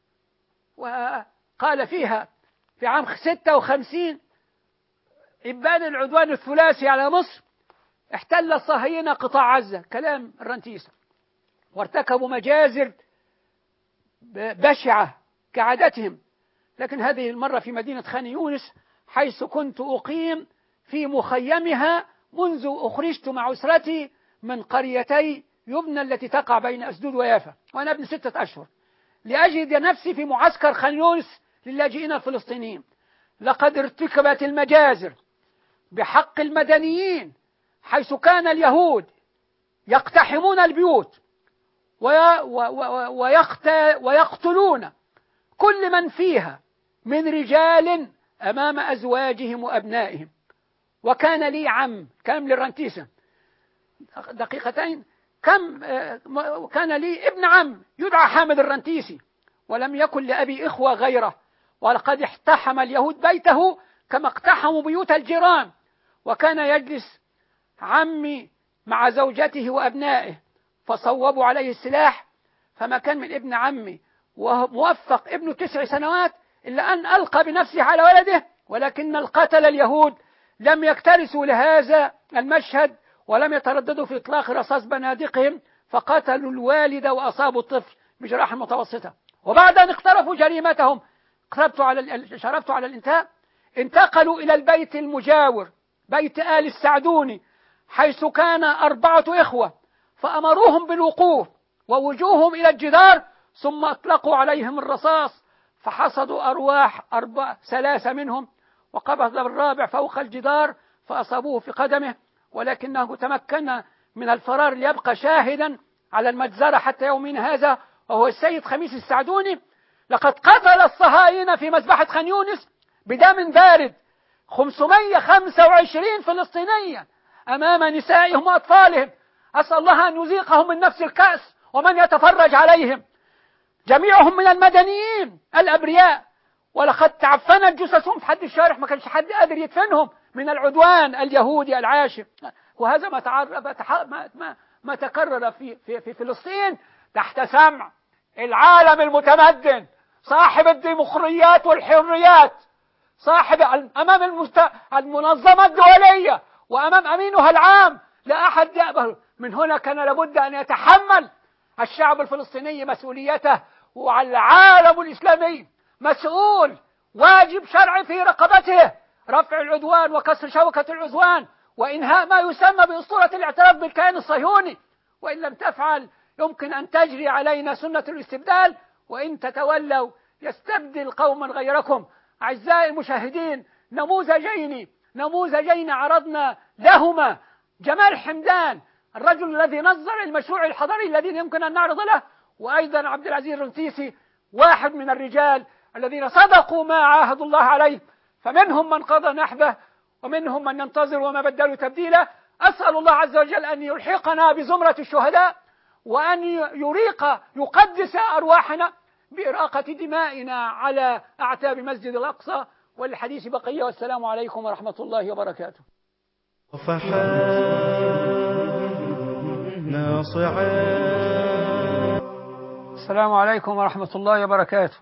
وقال فيها في عام ستة وخمسين إبان العدوان الثلاثي على مصر احتل الصهاينة قطاع عزة، كلام الرنتيسي، وارتكبوا مجازر بشعة كعادتهم، لكن هذه المرة في مدينة خان يونس حيث كنت أقيم في مخيمها منذ أخرجت مع أسرتي من قريتي يبنى التي تقع بين أسدود ويافا وأنا ابن ستة أشهر لأجد نفسي في معسكر خان يونس للاجئين الفلسطينيين. لقد ارتكبت المجازر بحق المدنيين، حيث كان اليهود يقتحمون البيوت ويقتلون كل من فيها من رجال أمام أزواجهم وأبنائهم، وكان لي عم، كلام للرنتيسي دقيقتين، كم كان لي ابن عم يدعى حامد الرنتيسي، ولم يكن لأبي إخوة غيره، ولقد احتحم اليهود بيته كما اقتحموا بيوت الجيران، وكان يجلس عمي مع زوجته وأبنائه فصوبوا عليه السلاح، فما كان من ابن عمي وهو موفق ابنه تسع سنوات إلا أن ألقى بنفسه على ولده، ولكن القتل اليهود لم يكترثوا لهذا المشهد ولم يترددوا في إطلاق رصاص بنادقهم، فقتلوا الوالد وأصابوا الطفل بجراح متوسطة. وبعد أن اقترفوا جريمتهم قربت على شرفت على الانتهاء، انتقلوا إلى البيت المجاور بيت آل السعدوني حيث كان أربعة إخوة، فأمروهم بالوقوف ووجوههم إلى الجدار، ثم أطلقوا عليهم الرصاص فحصدوا أرواح أربع ثلاثة منهم، وقبض الرابع فوق الجدار فأصابوه في قدمه، ولكنه تمكن من الفرار ليبقى شاهدا على المجزرة حتى يومنا هذا، وهو السيد خميس السعدوني. لقد قتل الصهاينة في مذبحة خان يونس بدم بارد خمسمائة وخمسة وعشرين فلسطينيا أمام نسائهم وأطفالهم، أسأل الله أن يذيقهم من نفس الكأس ومن يتفرج عليهم، جميعهم من المدنيين الأبرياء، ولقد تعفنت جثثهم في حد الشارع، ما كانش حد قادر يدفنهم من العدوان اليهودي العاشم. وهذا ما تعرف ما ما, ما تكرر في في في فلسطين تحت سمع العالم المتمدن صاحب الديمقراطيات والحريات، صاحب أمام المست... المنظمة الدولية وأمام أمينها العام، لا أحد يقبل. من هنا كان لابد أن يتحمل الشعب الفلسطيني مسؤوليته، وعلى العالم الإسلامي مسؤول، واجب شرعي في رقبته رفع العدوان وكسر شوكة العدوان وإنهاء ما يسمى بأسطورة الاعتراف بالكيان الصهيوني، وإن لم تفعل يمكن أن تجري علينا سنة الاستبدال، وإن تتولوا يستبدل قوما غيركم. أعزائي المشاهدين، نموذجين نموذجين عرضنا لهما جمال حمدان الرجل الذي نظر المشروع الحضاري الذي يمكن أن نعرض له، وأيضا عبد العزيز الرنتيسي واحد من الرجال الذين صدقوا ما عاهدوا الله عليه، فمنهم من قضى نحبه ومنهم من ينتظر وما بدلوا تبديلا. أسأل الله عز وجل أن يلحقنا بزمرة الشهداء، وأن يريق يقدس أرواحنا بإراقة دمائنا على أعتاب مسجد الأقصى. والحديث بقية، والسلام عليكم ورحمة الله وبركاته. السلام عليكم ورحمة الله وبركاته.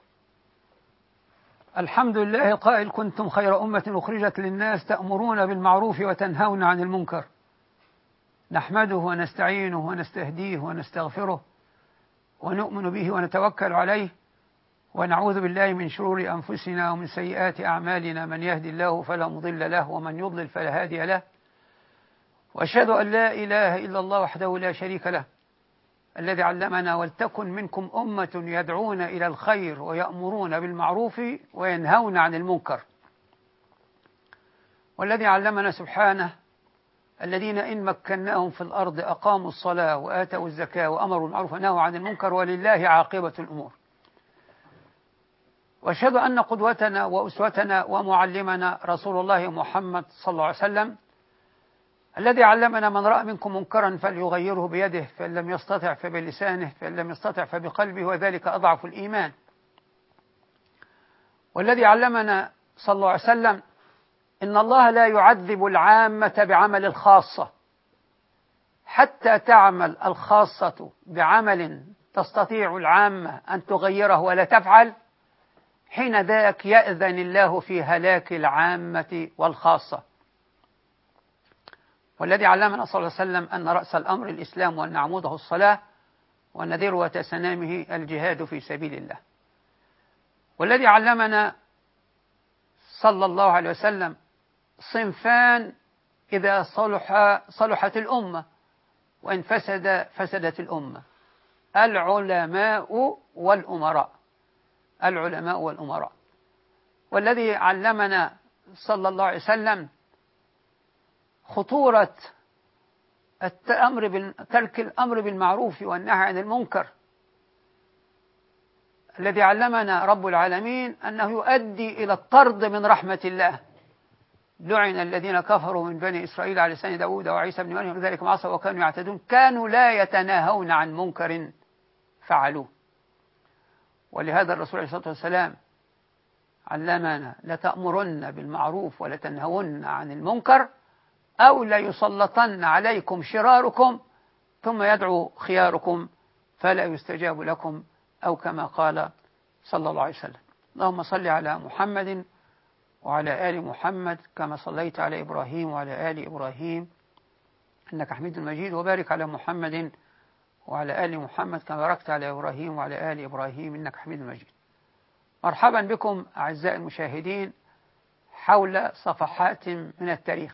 الحمد لله القائل: كنتم خير أمة أخرجت للناس تأمرون بالمعروف وتنهون عن المنكر. نحمده ونستعينه ونستهديه ونستغفره ونؤمن به ونتوكل عليه، ونعوذ بالله من شرور أنفسنا ومن سيئات أعمالنا، من يهدي الله فلا مضل له ومن يضلل فلا هادي له، وأشهد أن لا إله إلا الله وحده لا شريك له الذي علمنا: ولتكن منكم أمة يدعون إلى الخير ويأمرون بالمعروف وينهون عن المنكر. والذي علمنا سبحانه: الذين إن مكناهم في الأرض أقاموا الصلاة وآتوا الزكاة وأمروا بالمعروف ونهوا عن المنكر ولله عاقبة الأمور. وأشهد أن قدوتنا وأسوتنا ومعلمنا رسول الله محمد صلى الله عليه وسلم، الذي علمنا: من رأى منكم منكرا فليغيره بيده، فإن لم يستطع فبلسانه، فإن لم يستطع فبقلبه، وذلك أضعف الإيمان. والذي علمنا صلى الله عليه وسلم: إن الله لا يعذب العامة بعمل الخاصة حتى تعمل الخاصة بعمل تستطيع العامة أن تغيره ولا تفعل، حين ذاك يأذن الله في هلاك العامة والخاصة. والذي علمنا صلى الله عليه وسلم أن رأس الأمر الإسلام وأن عموده الصلاة وأن ذروة سنامه الجهاد في سبيل الله. والذي علمنا صلى الله عليه وسلم: صنفان إذا صلح صلحت الأمة وإن فسد فسدت الأمة: العلماء والأمراء. العلماء والأمراء. والذي علمنا صلى الله عليه وسلم خطورة الأمر ترك الأمر بالمعروف والنهي عن المنكر. الذي علمنا رب العالمين أنه يؤدي إلى الطرد من رحمة الله، لعن الذين كفروا من بني إسرائيل على لسان داود وعيسى بن مريم ذلك ما عصوا وكانوا يعتدون كانوا لا يتناهون عن منكر فعلوه. ولهذا الرسول عليه الصلاة والسلام علمنا لتأمرن بالمعروف ولتنهون عن المنكر أو ليسلطن عليكم شراركم ثم يدعو خياركم فلا يستجاب لكم أو كما قال صلى الله عليه وسلم. اللهم صل على محمد وعلى آل محمد كما صليت على إبراهيم وعلى آل إبراهيم إنك حميد مجيد، وبارك على محمد وعلى آل محمد كما باركت على إبراهيم وعلى آل إبراهيم إنك حميد مجيد. مرحبا بكم أعزائي المشاهدين حول صفحات من التاريخ.